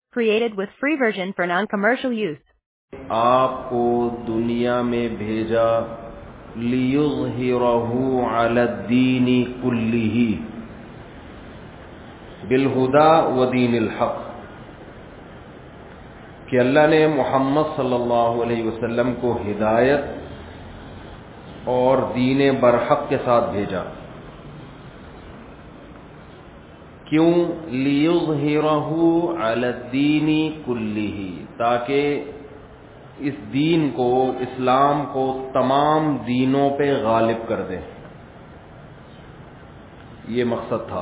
Created with free version for non-commercial use. آپ کو دنیا میں بھیجا لیظہرہ علی الدین کلہ بالہدی ودین الحق، کہ اللہ نے محمد صلی اللہ علیہ وسلم کو ہدایت اور دین برحق کے ساتھ بھیجا۔ کیوں؟ لیظہرہ علی الدین کلہ، تاکہ اس دین کو، اسلام کو تمام دینوں پہ غالب کر دے۔ یہ مقصد تھا۔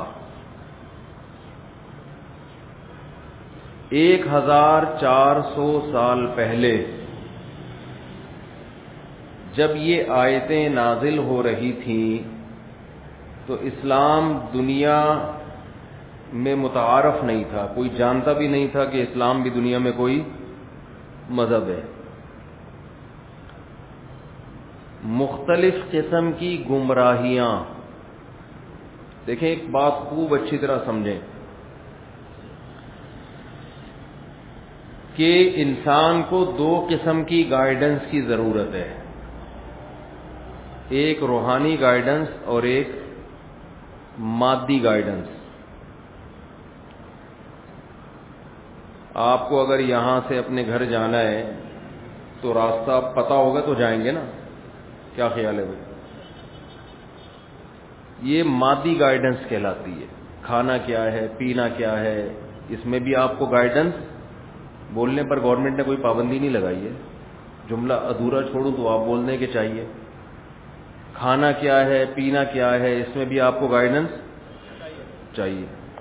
1400 سال پہلے جب یہ آیتیں نازل ہو رہی تھیں تو اسلام دنیا میں متعارف نہیں تھا، کوئی جانتا بھی نہیں تھا کہ اسلام بھی دنیا میں کوئی مذہب ہے۔ مختلف قسم کی گمراہیاں، دیکھیں ایک بات خوب اچھی طرح سمجھیں کہ انسان کو 2 قسم کی گائیڈنس کی ضرورت ہے، ایک روحانی گائیڈنس اور ایک مادی گائیڈنس۔ آپ کو اگر یہاں سے اپنے گھر جانا ہے تو راستہ پتہ ہوگا تو جائیں گے نا، کیا خیال ہے بھائی؟ یہ مادی گائیڈنس کہلاتی ہے۔ کھانا کیا ہے، پینا کیا ہے، اس میں بھی آپ کو گائیڈنس، بولنے پر گورنمنٹ نے کوئی پابندی نہیں لگائی ہے، جملہ ادھورا چھوڑوں تو آپ بولنے کے چاہیے۔ کھانا کیا ہے، پینا کیا ہے، اس میں بھی آپ کو گائیڈنس چاہیے۔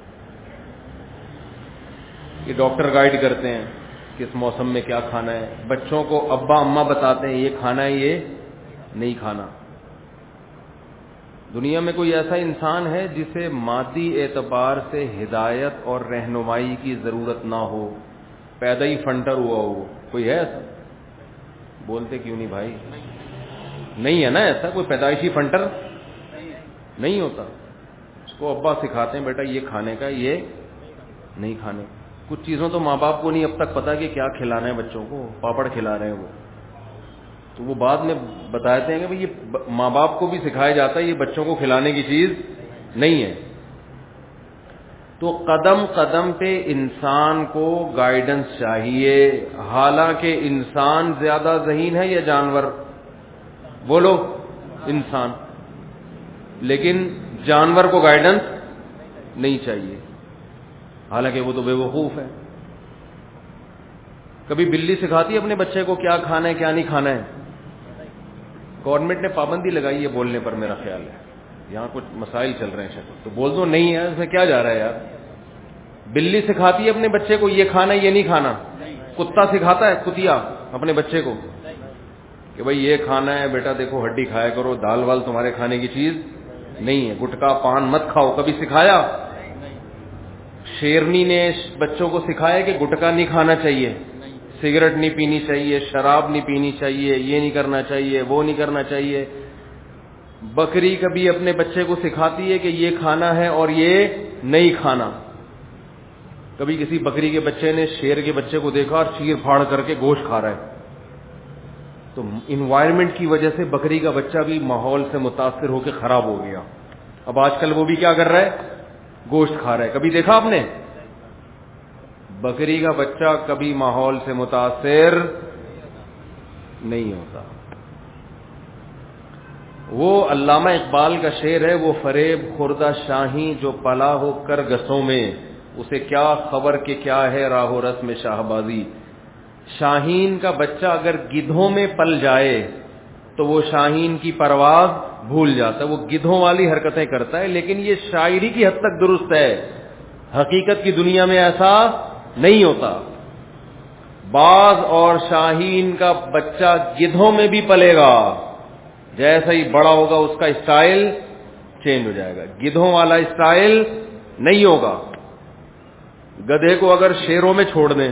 یہ ڈاکٹر گائیڈ کرتے ہیں کس موسم میں کیا کھانا ہے، بچوں کو ابا اماں بتاتے ہیں یہ کھانا ہے یہ نہیں کھانا۔ دنیا میں کوئی ایسا انسان ہے جسے مادی اعتبار سے ہدایت اور رہنمائی کی ضرورت نہ ہو، پیدا ہی فنٹر ہوا ہو؟ کوئی ہے ایسا؟ بولتے کیوں نہیں بھائی؟ نہیں ہے نا ایسا کوئی پیدائشی فنٹر؟ نہیں ہوتا۔ اس کو ابا سکھاتے ہیں بیٹا یہ کھانے کا یہ نہیں کھانے۔ کچھ چیزوں تو ماں باپ کو نہیں اب تک پتا کہ کیا کھلانا ہے بچوں کو، پاپڑ کھلا رہے ہیں وہ، تو وہ بعد میں بتاتے ہیں کہ بھئی یہ ماں باپ کو بھی سکھایا جاتا ہے یہ بچوں کو کھلانے کی چیز نہیں ہے۔ تو قدم قدم پہ انسان کو گائیڈنس چاہیے، حالانکہ انسان زیادہ ذہین ہے یا جانور؟ بولو انسان، لیکن جانور کو گائیڈنس نہیں چاہیے، حالانکہ وہ تو بے وقوف ہے۔ کبھی بلی سکھاتی ہے اپنے بچے کو کیا کھانا ہے کیا نہیں کھانا ہے؟ گورنمنٹ نے پابندی لگائی ہے بولنے پر، میرا خیال ہے یہاں کچھ مسائل چل رہے ہیں شاید، تو بول دو نہیں ہے، اس میں کیا جا رہا ہے یار؟ بلی سکھاتی ہے اپنے بچے کو یہ کھانا ہے یہ نہیں کھانا؟ کتا سکھاتا ہے، کتیا اپنے بچے کو کہ بھائی یہ کھانا ہے بیٹا، دیکھو ہڈی کھایا کرو، دال وال تمہارے کھانے کی چیز نہیں ہے، گٹکا پان مت کھاؤ، کبھی سکھایا؟ شیرنی نے بچوں کو سکھایا کہ گٹکا نہیں کھانا چاہیے، سگریٹ نہیں پینی چاہیے، شراب نہیں پینی چاہیے، یہ نہیں کرنا چاہیے، وہ نہیں کرنا چاہیے۔ بکری کبھی اپنے بچے کو سکھاتی ہے کہ یہ کھانا ہے اور یہ نہیں کھانا؟ کبھی کسی بکری کے بچے نے شیر کے بچے کو دیکھا اور چیر پھاڑ کر کے گوشت کھا رہا ہے؟ تو انوائرمنٹ کی وجہ سے بکری کا بچہ بھی ماحول سے متاثر ہو کے خراب ہو گیا، اب آج کل وہ بھی کیا کر رہا ہے؟ گوشت کھا رہا ہے۔ کبھی دیکھا آپ نے؟ بکری کا بچہ کبھی ماحول سے متاثر نہیں ہوتا۔ وہ علامہ اقبال کا شعر ہے، وہ فریب خوردہ شاہین جو پلا ہو کر گسوں میں، اسے کیا خبر کہ کیا ہے راہ و رسم شاہبازی۔ شاہین کا بچہ اگر گدھوں میں پل جائے تو وہ شاہین کی پرواز بھول جاتا ہے، وہ گدھوں والی حرکتیں کرتا ہے، لیکن یہ شاعری کی حد تک درست ہے، حقیقت کی دنیا میں ایسا نہیں ہوتا۔ باز اور شاہین کا بچہ گدھوں میں بھی پلے گا، جیسا ہی بڑا ہوگا اس کا اسٹائل چینج ہو جائے گا، گدھوں والا اسٹائل نہیں ہوگا۔ گدھے کو اگر شیروں میں چھوڑ دیں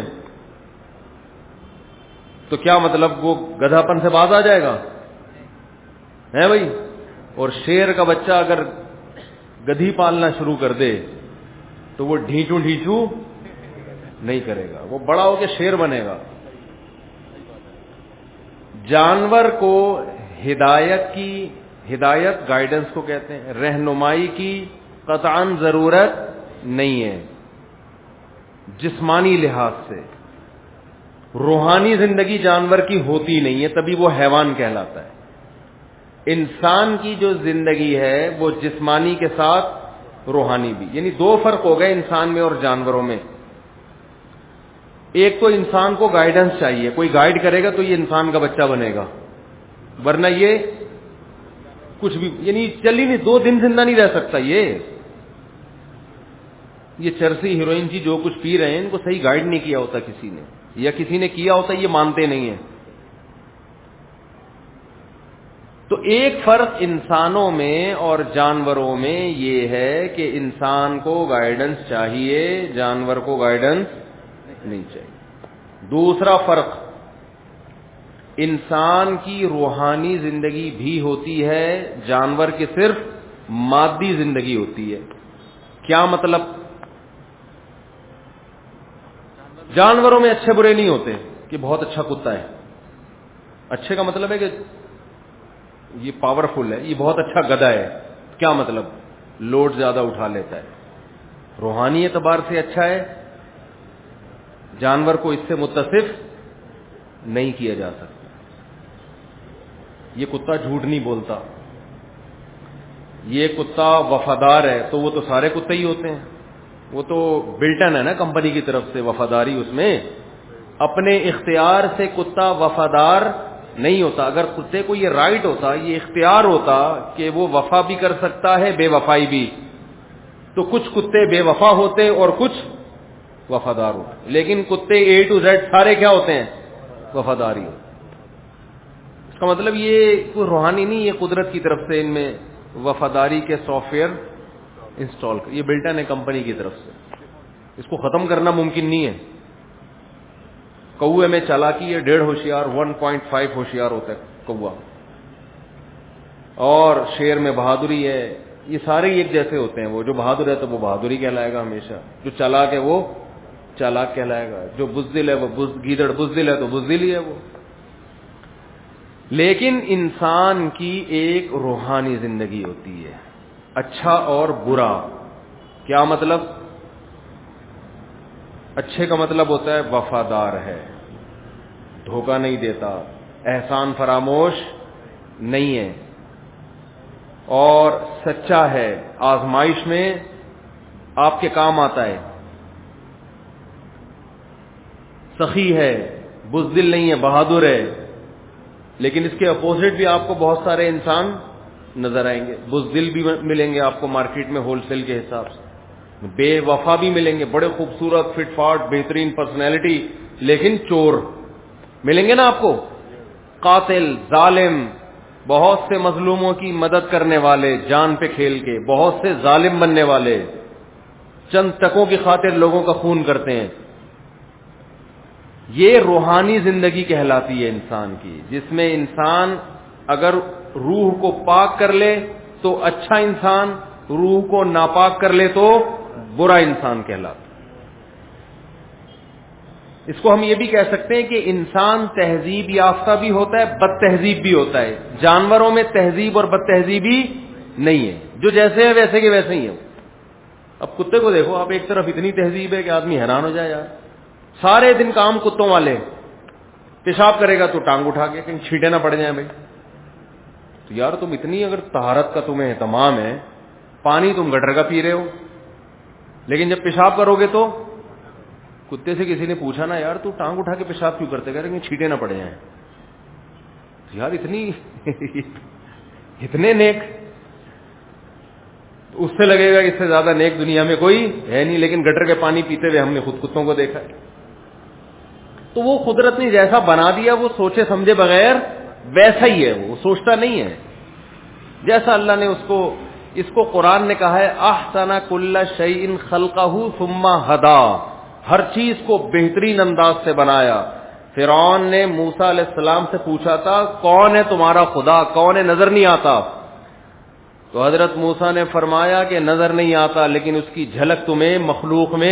تو کیا مطلب وہ گدھا پن سے باز آ جائے گا؟ ہے بھائی؟ اور شیر کا بچہ اگر گدھی پالنا شروع کر دے تو وہ ڈھینچو ڈھینچو نہیں کرے گا, وہ بڑا ہو کے شیر بنے گا. جانور کو ہدایت گائیڈنس کو کہتے ہیں, رہنمائی کی قطعاً ضرورت نہیں ہے جسمانی لحاظ سے. روحانی زندگی جانور کی ہوتی نہیں ہے, تبھی وہ حیوان کہلاتا ہے. انسان کی جو زندگی ہے وہ جسمانی کے ساتھ روحانی بھی, یعنی دو فرق ہو گئے انسان میں اور جانوروں میں. ایک تو انسان کو گائیڈنس چاہیے, کوئی گائیڈ کرے گا تو یہ انسان کا بچہ بنے گا, ورنہ یہ کچھ بھی, یعنی چل ہی نہیں, 2 دن زندہ نہیں رہ سکتا. یہ چرسی ہیروئن جی جو کچھ پی رہے ہیں ان کو صحیح گائیڈ نہیں کیا ہوتا کسی نے, یا کسی نے کیا ہوتا یہ مانتے نہیں ہیں. تو ایک فرق انسانوں میں اور جانوروں میں یہ ہے کہ انسان کو گائیڈنس چاہیے, جانور کو گائیڈنس نہیں چاہیے. دوسرا فرق, انسان کی روحانی زندگی بھی ہوتی ہے, جانور کی صرف مادی زندگی ہوتی ہے. کیا مطلب؟ جانوروں میں اچھے برے نہیں ہوتے کہ بہت اچھا کتا ہے. اچھے کا مطلب ہے کہ یہ پاورفل ہے, یہ بہت اچھا گدھا ہے. کیا مطلب؟ لوڈ زیادہ اٹھا لیتا ہے. روحانی اعتبار سے اچھا ہے, جانور کو اس سے متصف نہیں کیا جا سکتا. یہ کتا جھوٹ نہیں بولتا, یہ کتا وفادار ہے, تو وہ تو سارے کتے ہی ہوتے ہیں. وہ تو بلٹن ہے نا کمپنی کی طرف سے, وفاداری اس میں. اپنے اختیار سے کتا وفادار نہیں ہوتا. اگر کتے کو یہ رائٹ ہوتا, یہ اختیار ہوتا کہ وہ وفا بھی کر سکتا ہے بے وفائی بھی, تو کچھ کتے بے وفا ہوتے اور کچھ وفادار ہوتے. لیکن کتے A to Z سارے کیا ہوتے ہیں؟ وفاداری ہوتے. اس کا مطلب یہ کوئی روحانی نہیں, یہ قدرت کی طرف سے ان میں وفاداری کے سافٹ ویئر انسٹال کر, یہ بلٹن ہے کمپنی کی طرف سے. اس کو ختم کرنا ممکن نہیں ہے. کوے میں چالاکی ہے 1.5 ہوشیار, 1.5 ہوشیار ہوتا ہے کوا, اور شیر میں بہادری ہے. یہ سارے ایک جیسے ہوتے ہیں. وہ جو بہادر ہے تو وہ بہادری کہلائے گا ہمیشہ, جو چالاک ہے وہ چالاک کہلائے گا, جو بزدل ہے وہ گیدڑ بزدل ہے تو بزدل ہی ہے وہ. لیکن انسان کی ایک روحانی زندگی ہوتی ہے, اچھا اور برا. کیا مطلب؟ اچھے کا مطلب ہوتا ہے وفادار ہے, دھوکہ نہیں دیتا, احسان فراموش نہیں ہے, اور سچا ہے, آزمائش میں آپ کے کام آتا ہے, سخی ہے, بزدل نہیں ہے, بہادر ہے. لیکن اس کے اپوزٹ بھی آپ کو بہت سارے انسان نظر آئیں گے. بزدل بھی ملیں گے آپ کو مارکیٹ میں ہول سیل کے حساب سے, بے وفا بھی ملیں گے, بڑے خوبصورت فٹ فاٹ بہترین پرسنالٹی, لیکن چور ملیں گے نا آپ کو, قاتل, ظالم, بہت سے مظلوموں کی مدد کرنے والے جان پہ کھیل کے, بہت سے ظالم بننے والے چند ٹکوں کی خاطر لوگوں کا خون کرتے ہیں. یہ روحانی زندگی کہلاتی ہے انسان کی, جس میں انسان اگر روح کو پاک کر لے تو اچھا انسان, روح کو ناپاک کر لے تو برا انسان کہلاتا. اس کو ہم یہ بھی کہہ سکتے ہیں کہ انسان تہذیب یافتہ بھی ہوتا ہے, بد تہذیب بھی ہوتا ہے. جانوروں میں تہذیب اور بد تہذیبی نہیں ہے, جو جیسے ہے ویسے کے ویسے ہی ہے. اب کتے کو دیکھو آپ, ایک طرف اتنی تہذیب ہے کہ آدمی حیران ہو جائے یار. سارے دن کام کتوں والے, پیشاب کرے گا تو ٹانگ اٹھا کے کہیں چھینٹے نہ پڑ جائیں بھائی. تو یار تم اتنی اگر طہارت کا تمہیں اہتمام ہے, پانی تم گٹر کا پی رہے ہو, لیکن جب پیشاب کرو گے تو کتے سے کسی نے پوچھا نا یار تو ٹانگ اٹھا کے پیشاب کیوں کرتے, کہہ رہے کہ چھینٹے نہ پڑ جائیں. یار اتنے نیک, اس سے لگے گا اس سے زیادہ نیک دنیا میں کوئی ہے نہیں. لیکن گٹر کے پانی پیتے ہوئے ہم نے خود کتوں کو دیکھا ہے. تو وہ قدرت نے جیسا بنا دیا وہ سوچے سمجھے بغیر ویسا ہی ہے, وہ سوچتا نہیں ہے جیسا اللہ نے اس کو قرآن نے کہا ہے احسن کل شیء خلقہ ثم ہدا, ہر چیز کو بہترین انداز سے بنایا. فرعون نے موسیٰ علیہ السلام سے پوچھا تھا کون ہے تمہارا خدا, کون ہے, نظر نہیں آتا. تو حضرت موسیٰ نے فرمایا کہ نظر نہیں آتا لیکن اس کی جھلک تمہیں مخلوق میں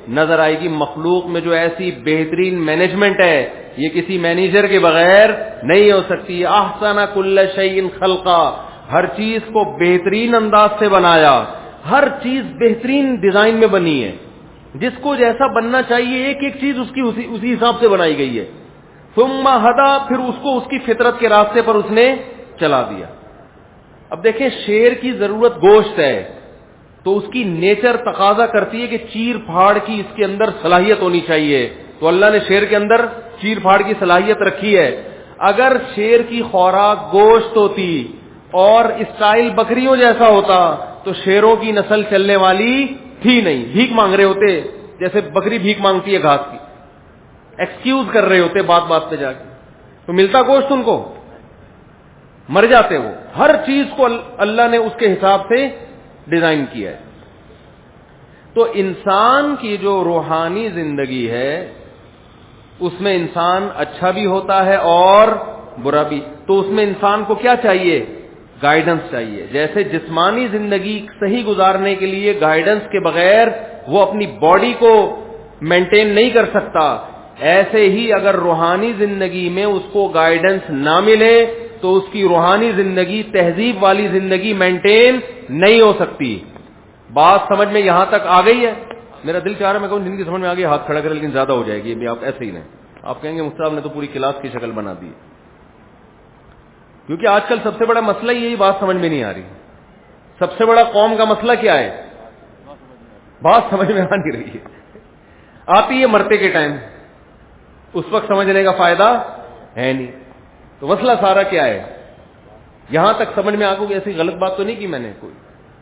نظر آئے گی مخلوق میں جو ایسی بہترین مینجمنٹ ہے یہ کسی مینیجر کے بغیر نہیں ہو سکتی. احسن کل شیء خلقا, ہر چیز کو بہترین انداز سے بنایا, ہر چیز بہترین ڈیزائن میں بنی ہے, جس کو جیسا بننا چاہیے ایک ایک چیز اس کی اسی حساب سے بنائی گئی ہے. ثم ہدا, پھر اس کو اس کی فطرت کے راستے پر اس نے چلا دیا. اب دیکھیں شیر کی ضرورت گوشت ہے تو اس کی نیچر تقاضا کرتی ہے کہ چیر پھاڑ کی اس کے اندر صلاحیت ہونی چاہیے, تو اللہ نے شیر کے اندر چیر پھاڑ کی صلاحیت رکھی ہے. اگر شیر کی خوراک گوشت ہوتی اور اسٹائل بکریوں جیسا ہوتا تو شیروں کی نسل چلنے والی تھی نہیں, بھیک مانگ رہے ہوتے جیسے بکری بھیک مانگتی ہے گھاس کی, ایکسکیوز کر رہے ہوتے بات بات پہ جا کے, تو ملتا گوشت ان کو, مر جاتے وہ. ہر چیز کو اللہ نے اس کے حساب سے ڈیزائن کیا ہے. تو انسان کی جو روحانی زندگی ہے اس میں انسان اچھا بھی ہوتا ہے اور برا بھی. تو اس میں انسان کو کیا چاہیے؟ گائیڈنس چاہیے. جیسے جسمانی زندگی صحیح گزارنے کے لیے گائیڈنس کے بغیر وہ اپنی باڈی کو مینٹین نہیں کر سکتا, ایسے ہی اگر روحانی زندگی میں اس کو گائیڈنس نہ ملے تو اس کی روحانی زندگی تہذیب والی زندگی مینٹین نہیں ہو سکتی. بات سمجھ میں یہاں تک آ گئی ہے؟ میرا دل چاہ رہا ہے میں کہوں جن کی سمجھ میں آ گئی ہاتھ کھڑا کرے, لیکن زیادہ ہو جائے گی ابھی, آپ ایسے ہی رہیں. آپ کہیں گے مفتی صاحب نے تو پوری کلاس کی شکل بنا دی. کیونکہ آج کل سب سے بڑا مسئلہ یہی بات سمجھ میں نہیں آ رہی. سب سے بڑا قوم کا مسئلہ کیا ہے؟ بات سمجھ میں آ نہیں رہی ہے. آتی ہے مرتے کے ٹائم, اس وقت سمجھنے کا فائدہ ہے نہیں. تو مسئلہ سارا کیا ہے؟ یہاں تک سمجھ میں آ گئی. ایسی غلط بات تو نہیں کی میں نے کوئی.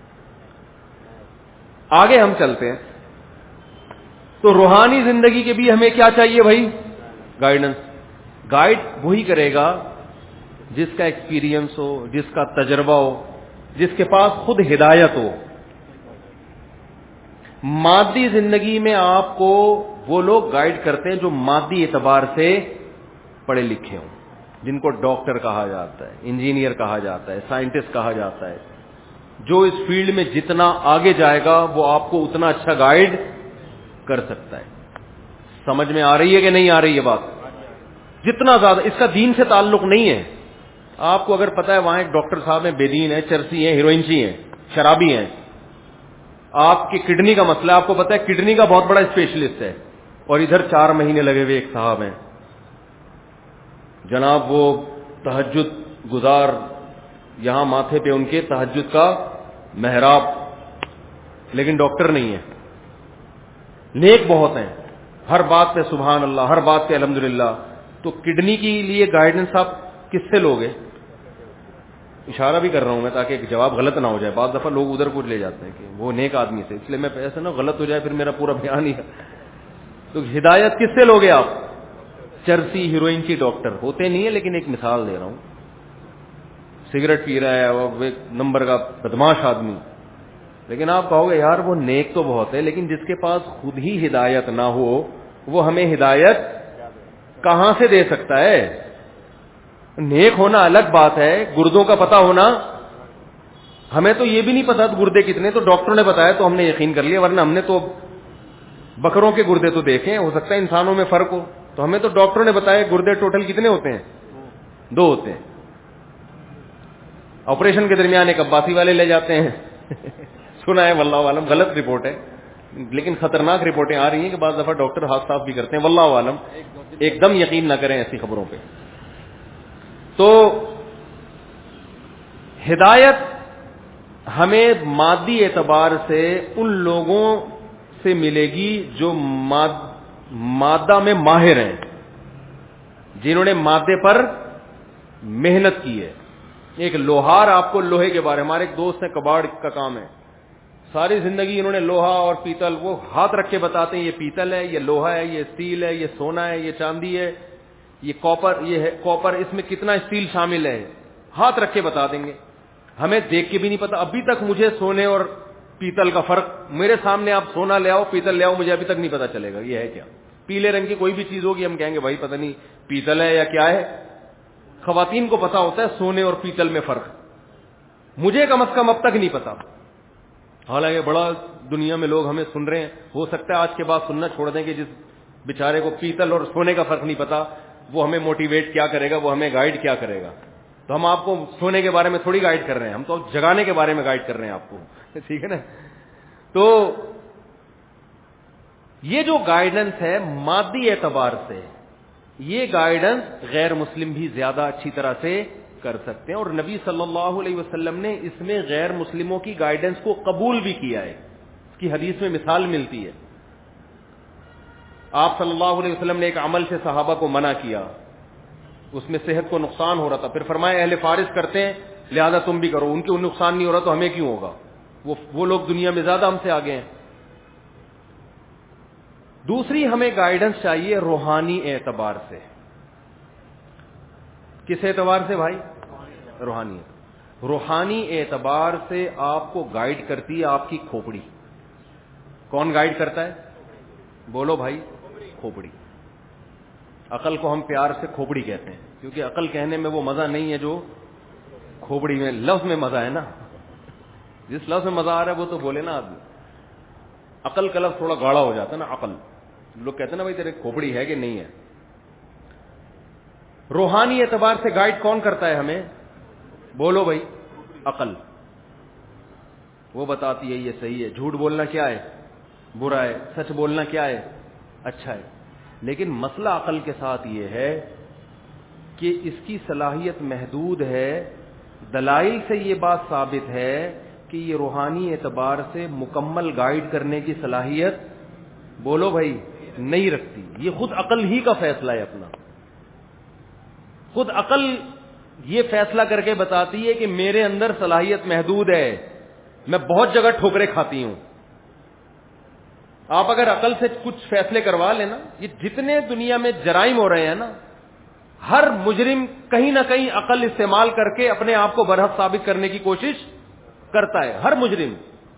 آگے ہم چلتے ہیں. تو روحانی زندگی کے بھی ہمیں کیا چاہیے بھائی؟ گائیڈنس. گائیڈ وہی کرے گا جس کا ایکسپیرینس ہو, جس کا تجربہ ہو, جس کے پاس خود ہدایت ہو. مادی زندگی میں آپ کو وہ لوگ گائیڈ کرتے ہیں جو مادی اعتبار سے پڑھے لکھے ہوں, جن کو ڈاکٹر کہا جاتا ہے, انجینئر کہا جاتا ہے, سائنٹسٹ کہا جاتا ہے. جو اس فیلڈ میں جتنا آگے جائے گا وہ آپ کو اتنا اچھا گائیڈ کر سکتا ہے. سمجھ میں آ رہی ہے کہ نہیں آ رہی ہے بات؟ جتنا زیادہ, اس کا دین سے تعلق نہیں ہے. آپ کو اگر پتا ہے وہاں ایک ڈاکٹر صاحب ہیں, بے دین ہیں, چرسی ہیں, ہیروئنچی ہیں, شرابی ہیں, آپ کی کڈنی کا مسئلہ آپ کو پتا ہے, کڈنی کا بہت بڑا اسپیشلسٹ ہے, اور ادھر 4 مہینے لگے ہوئے ایک صاحب ہیں جناب, وہ تہجد گزار, یہاں ماتھے پہ ان کے تہجد کا محراب, لیکن ڈاکٹر نہیں ہے. نیک بہت ہیں, ہر بات پہ سبحان اللہ, ہر بات پہ الحمدللہ. تو کڈنی کے لیے گائیڈنس آپ کس سے لوگے؟ اشارہ بھی کر رہا ہوں میں تاکہ ایک جواب غلط نہ ہو جائے. بعض دفعہ لوگ ادھر کو لے جاتے ہیں کہ وہ نیک آدمی سے, اس لیے میں ایسا نہ غلط ہو جائے پھر میرا پورا بیان ہی. تو ہدایت کس سے لوگے آپ؟ چرسی ہیروئنچی ڈاکٹر ہوتے نہیں ہے, لیکن ایک مثال دے رہا ہوں. سگریٹ پی رہا ہے, وہ ایک نمبر کا بدماش آدمی, لیکن آپ کہو گے یار وہ نیک تو بہت ہے, لیکن جس کے پاس خود ہی ہدایت نہ ہو وہ ہمیں ہدایت کہاں سے دے سکتا ہے؟ نیک ہونا الگ بات ہے, گردوں کا پتہ ہونا. ہمیں تو یہ بھی نہیں پتا گردے کتنے, تو ڈاکٹر نے بتایا تو ہم نے یقین کر لیا, ورنہ ہم نے تو بکروں کے گردے تو دیکھے, ہو سکتا ہے انسانوں میں فرق ہو, تو ہمیں تو ڈاکٹر نے بتایا گردے ٹوٹل کتنے ہوتے ہیں؟ 2 ہوتے ہیں. آپریشن کے درمیان ایک عباسی والے لے جاتے ہیں سنا ہے, واللہ عالم غلط رپورٹ ہے, لیکن خطرناک رپورٹیں آ رہی ہیں کہ بعض دفعہ ڈاکٹر ہاتھ صاف بھی کرتے ہیں, واللہ عالم. ایک دم یقین نہ کریں ایسی خبروں پہ. تو ہدایت ہمیں مادی اعتبار سے ان لوگوں سے ملے گی جو مادہ میں ماہر ہیں, جنہوں نے مادے پر محنت کی ہے. ایک لوہار آپ کو لوہے کے بارے, ہمارے ایک دوست ہیں کباڑ کا کام ہے, ساری زندگی انہوں نے لوہا اور پیتل, وہ ہاتھ رکھ کے بتاتے ہیں یہ پیتل ہے, یہ لوہا ہے, یہ اسٹیل ہے, یہ سونا ہے, یہ چاندی ہے, یہ کاپر, یہ ہے کاپر, اس میں کتنا اسٹیل شامل ہے, ہاتھ رکھ کے بتا دیں گے. ہمیں دیکھ کے بھی نہیں پتا. ابھی تک مجھے سونے اور پیتل کا فرق, میرے سامنے آپ سونا لے آؤ پیتل لے آؤ, مجھے ابھی تک نہیں پتا چلے گا یہ ہے کیا. پیلے رنگ کی کوئی بھی چیز ہوگی ہم کہیں گے بھائی پتہ نہیں پیتل ہے یا کیا ہے. خواتین کو پتا ہوتا ہے سونے اور پیتل میں فرق, مجھے کم از کم اب تک نہیں پتا. حالانکہ بڑا دنیا میں لوگ ہمیں سن رہے ہیں, ہو سکتا ہے آج کے بعد سننا چھوڑ دیں کہ جس بیچارے کو پیتل اور سونے کا فرق نہیں پتا وہ ہمیں موٹیویٹ کیا کرے گا, وہ ہمیں گائیڈ کیا کرے گا. تو ہم آپ کو سونے کے بارے میں تھوڑی گائیڈ کر رہے ہیں, ہم تو جگانے کے بارے میں گائیڈ کر رہے ہیں آپ کو, ٹھیک ہے نا. تو یہ جو گائیڈنس ہے مادی اعتبار سے, یہ گائیڈنس غیر مسلم بھی زیادہ اچھی طرح سے کر سکتے ہیں, اور نبی صلی اللہ علیہ وسلم نے اس میں غیر مسلموں کی گائیڈنس کو قبول بھی کیا ہے. اس کی حدیث میں مثال ملتی ہے. آپ صلی اللہ علیہ وسلم نے ایک عمل سے صحابہ کو منع کیا, اس میں صحت کو نقصان ہو رہا تھا, پھر فرمایا اہل فارس کرتے ہیں لہذا تم بھی کرو, ان کو نقصان نہیں ہو رہا تو ہمیں کیوں ہوگا, وہ لوگ دنیا میں زیادہ ہم سے آگے ہیں. دوسری ہمیں گائیڈنس چاہیے روحانی اعتبار سے. کس اعتبار سے بھائی؟ روحانی اعتبار سے آپ کو گائیڈ کرتی ہے آپ کی کھوپڑی. کون گائیڈ کرتا ہے؟ بولو بھائی, کھوپڑی. عقل کو ہم پیار سے کھوپڑی کہتے ہیں, کیونکہ عقل کہنے میں وہ مزہ نہیں ہے جو کھوپڑی میں لفظ میں مزہ ہے نا. جس لفظ میں مزہ آ رہا ہے وہ تو بولے نا آدمی. عقل کا لفظ تھوڑا گاڑا ہو جاتا ہے نا. عقل لوگ کہتے ہیں نا بھائی تیرے کھوپڑی ہے کہ نہیں ہے. روحانی اعتبار سے گائیڈ کون کرتا ہے ہمیں؟ بولو بھائی, عقل. وہ بتاتی ہے یہ صحیح ہے, جھوٹ بولنا کیا ہے, برا ہے, سچ بولنا کیا ہے, اچھا ہے. لیکن مسئلہ عقل کے ساتھ یہ ہے کہ اس کی صلاحیت محدود ہے. دلائل سے یہ بات ثابت ہے کہ یہ روحانی اعتبار سے مکمل گائیڈ کرنے کی صلاحیت, بولو بھائی, نہیں رکھتی. یہ خود عقل ہی کا فیصلہ ہے اپنا. خود عقل یہ فیصلہ کر کے بتاتی ہے کہ میرے اندر صلاحیت محدود ہے, میں بہت جگہ ٹھوکریں کھاتی ہوں. آپ اگر عقل سے کچھ فیصلے کروا لینا, یہ جتنے دنیا میں جرائم ہو رہے ہیں نا, ہر مجرم کہیں نہ کہیں عقل استعمال کر کے اپنے آپ کو برحق ثابت کرنے کی کوشش کرتا ہے, ہر مجرم.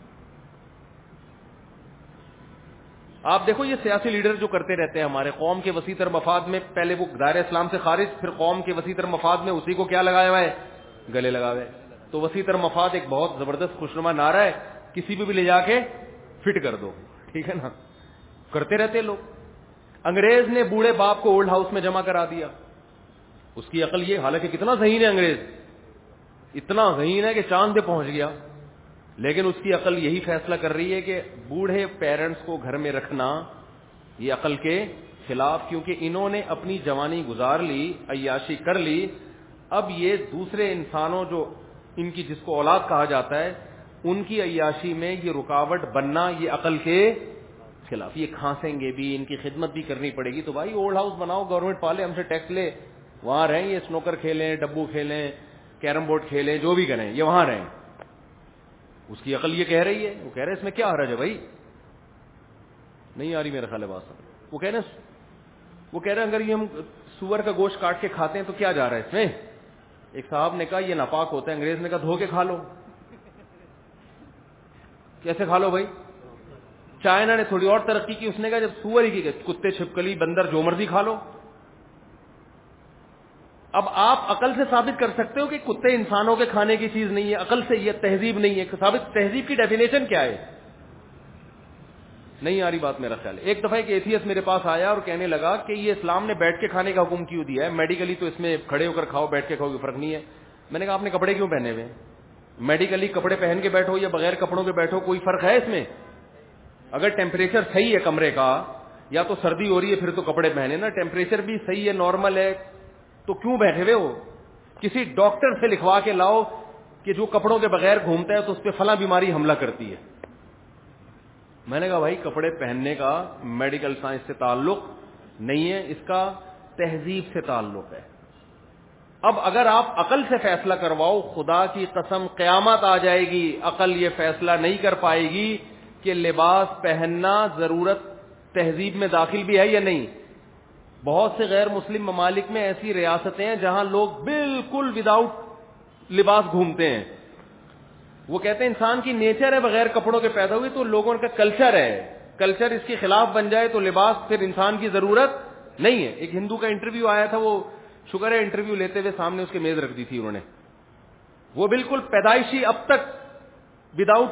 آپ دیکھو یہ سیاسی لیڈر جو کرتے رہتے ہیں ہمارے قوم کے وسیع تر مفاد میں, پہلے وہ دائرہ اسلام سے خارج, پھر قوم کے وسیع تر مفاد میں اسی کو کیا لگایا ہوا ہے, گلے لگا ہوئے. تو وسیع تر مفاد ایک بہت زبردست خوشنما نعرہ ہے, کسی بھی لے جا کے فٹ کر دو, ٹھیک ہے نا. کرتے رہتے لوگ. انگریز نے بوڑھے باپ کو اولڈ ہاؤس میں جمع کرا دیا. اس کی عقل یہ, حالانکہ کتنا ذہین ہے انگریز, اتنا ذہین ہے کہ چاند پہ پہنچ گیا, لیکن اس کی عقل یہی فیصلہ کر رہی ہے کہ بوڑھے پیرنٹس کو گھر میں رکھنا یہ عقل کے خلاف, کیونکہ انہوں نے اپنی جوانی گزار لی, عیاشی کر لی. اب یہ دوسرے انسانوں جو ان کی جس کو اولاد کہا جاتا ہے, ان کی عیاشی میں یہ رکاوٹ بننا یہ عقل کے خلاف. یہ کھانسیں گے بھی, ان کی خدمت بھی کرنی پڑے گی, تو بھائی اولڈ ہاؤس بناؤ, گورنمنٹ پالے, ہم سے ٹیکس لے, وہاں رہیں, یہ سنوکر کھیلیں, ڈبو کھیلیں, کیرم بورڈ کھیلیں, جو بھی کریں یہ وہاں رہیں. اس کی عقل یہ کہہ رہی ہے, وہ کہہ رہے اس میں کیا حرج ہے بھائی, نہیں آ رہی میرا خیال ہے بات. وہ کہہ رہے اگر یہ ہم سور کا گوشت کاٹ کے کھاتے ہیں تو کیا جا رہا ہے اس میں. ایک صاحب نے کہا یہ ناپاک ہوتا ہے, انگریز نے کہا دھو کے کھا لو. کیسے کھا لو بھائی؟ چائنا نے تھوڑی اور ترقی کی, اس نے کہا جب سور ہی کی, کتے, چھپکلی, بندر, جو مرضی کھا لو. اب آپ عقل سے ثابت کر سکتے ہو کہ کتے انسانوں کے کھانے کی چیز نہیں ہے, عقل سے یہ تہذیب نہیں ہے. ثابت تہذیب کی ڈیفینیشن کیا ہے؟ نہیں آ رہی بات میرا خیال ہے. ایک دفعہ ایک ایتھیسٹ میرے پاس آیا اور کہنے لگا کہ یہ اسلام نے بیٹھ کے کھانے کا حکم کیوں دیا ہے, میڈیکلی تو اس میں کھڑے ہو کر کھاؤ, بیٹھ کے کھاؤ, کوئی فرق نہیں ہے. میں نے کہا آپ نے کپڑے کیوں پہنے ہوئے؟ میڈیکلی کپڑے پہن کے بیٹھو یا بغیر کپڑوں کے بیٹھو, کوئی فرق ہے اس میں؟ اگر ٹیمپریچر صحیح ہے کمرے کا, یا تو سردی ہو رہی ہے پھر تو کپڑے پہنے نا, ٹیمپریچر بھی صحیح ہے, نارمل ہے, تو کیوں بیٹھے ہوئے ہو؟ کسی ڈاکٹر سے لکھوا کے لاؤ کہ جو کپڑوں کے بغیر گھومتا ہے تو اس پہ فلاں بیماری حملہ کرتی ہے. میں نے کہا بھائی کپڑے پہننے کا میڈیکل سائنس سے تعلق نہیں ہے, اس کا تہذیب سے تعلق ہے. اب اگر آپ عقل سے فیصلہ کرواؤ, خدا کی قسم قیامت آ جائے گی, عقل یہ فیصلہ نہیں کر پائے گی کہ لباس پہننا ضرورت تہذیب میں داخل بھی ہے یا نہیں. بہت سے غیر مسلم ممالک میں ایسی ریاستیں ہیں جہاں لوگ بالکل وداؤٹ لباس گھومتے ہیں. وہ کہتے ہیں انسان کی نیچر ہے بغیر کپڑوں کے پیدا ہوئی, تو لوگوں کا کلچر ہے, کلچر اس کے خلاف بن جائے تو لباس پھر انسان کی ضرورت نہیں ہے. ایک ہندو کا انٹرویو آیا تھا, وہ شکر ہے انٹرویو لیتے ہوئے سامنے اس کے میز رکھ دی تھی انہوں نے, وہ بالکل پیدائشی اب تک وداؤٹ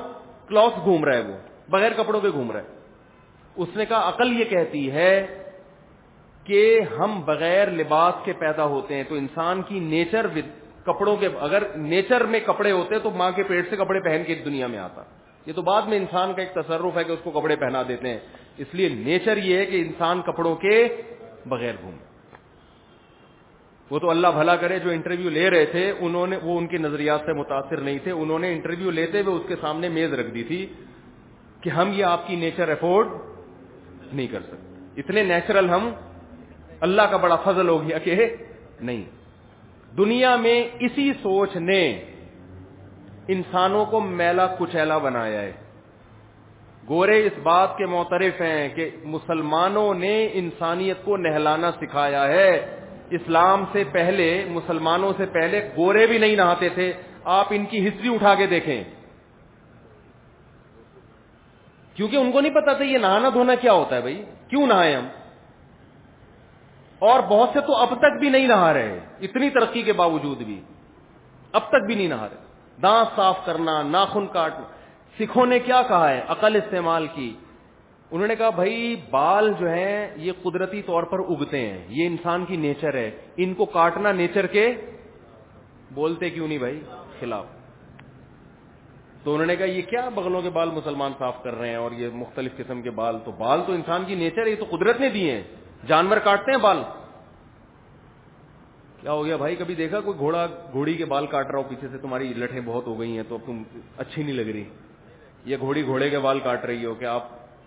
کلاتھ گھوم رہا ہے, وہ بغیر کپڑوں کے گھوم رہا ہے. اس نے کہا عقل یہ کہتی ہے کہ ہم بغیر لباس کے پیدا ہوتے ہیں, تو انسان کی نیچر کپڑوں کے, اگر نیچر میں کپڑے ہوتے تو ماں کے پیٹ سے کپڑے پہن کے دنیا میں آتا. یہ تو بعد میں انسان کا ایک تصرف ہے کہ اس کو کپڑے پہنا دیتے ہیں, اس لیے نیچر یہ ہے کہ انسان کپڑوں کے بغیر گھومے. وہ تو اللہ بھلا کرے جو انٹرویو لے رہے تھے انہوں نے, وہ ان کے نظریات سے متاثر نہیں تھے, انہوں نے انٹرویو لیتے ہوئے اس کے سامنے میز رکھ دی تھی کہ ہم یہ آپ کی نیچر افورڈ نہیں کر سکتے, اتنے نیچرل ہم, اللہ کا بڑا فضل ہو گیا کہ نہیں. دنیا میں اسی سوچ نے انسانوں کو میلا کچیلا بنایا ہے. گورے اس بات کے معترف ہیں کہ مسلمانوں نے انسانیت کو نہلانا سکھایا ہے. اسلام سے پہلے, مسلمانوں سے پہلے گورے بھی نہیں نہاتے تھے. آپ ان کی ہسٹری اٹھا کے دیکھیں, کیونکہ ان کو نہیں پتا تھا یہ نہانا دھونا کیا ہوتا ہے. بھائی کیوں نہائے ہم؟ اور بہت سے تو اب تک بھی نہیں نہا رہے, اتنی ترقی کے باوجود بھی اب تک بھی نہیں نہا رہے. دانت صاف کرنا, ناخن کاٹنا. سکھوں نے کیا کہا ہے؟ عقل استعمال کی. انہوں نے کہا بھائی بال جو ہیں یہ قدرتی طور پر اگتے ہیں, یہ انسان کی نیچر ہے, ان کو کاٹنا نیچر کے, بولتے کیوں نہیں بھائی, خلاف. تو انہوں نے کہا یہ کیا بغلوں کے بال مسلمان صاف کر رہے ہیں اور یہ مختلف قسم کے بال, تو بال تو انسان کی نیچر ہے, یہ تو قدرت نے دیے ہیں. جانور کاٹتے ہیں بال. کیا ہو گیا بھائی, کبھی دیکھا کوئی گھوڑا گھوڑی کے بال کاٹ رہا ہو پیچھے سے, تمہاری لٹیں بہت ہو گئی ہیں تو اب تم اچھی نہیں لگ رہی, یہ گھوڑی گھوڑے کے بال کاٹ رہی ہو کہ آپ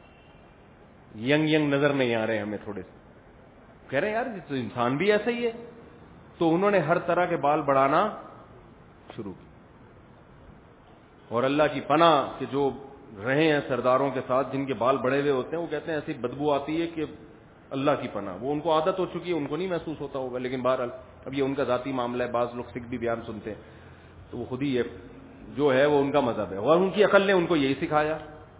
ینگ نظر نہیں آ رہے ہمیں تھوڑے سے. کہہ رہے ہیں یار تو انسان بھی ایسا ہی ہے. تو انہوں نے ہر طرح کے بال بڑھانا شروع کی. اور اللہ کی پناہ کہ جو رہے ہیں سرداروں کے ساتھ جن کے بال بڑے ہوئے ہوتے ہیں, وہ کہتے ہیں ایسی بدبو آتی ہے کہ اللہ کی پناہ. وہ ان کو عادت ہو چکی ہے, ان کو نہیں محسوس ہوتا ہوگا, لیکن بہرحال اب یہ ان کا ذاتی معاملہ ہے. بعض لوگ سکھ بھی بیان سنتے ہیں تو وہ خود ہی یہ جو ہے وہ ان کا مذہب ہے, اور ان کی عقل نے ان کو یہی سکھایا.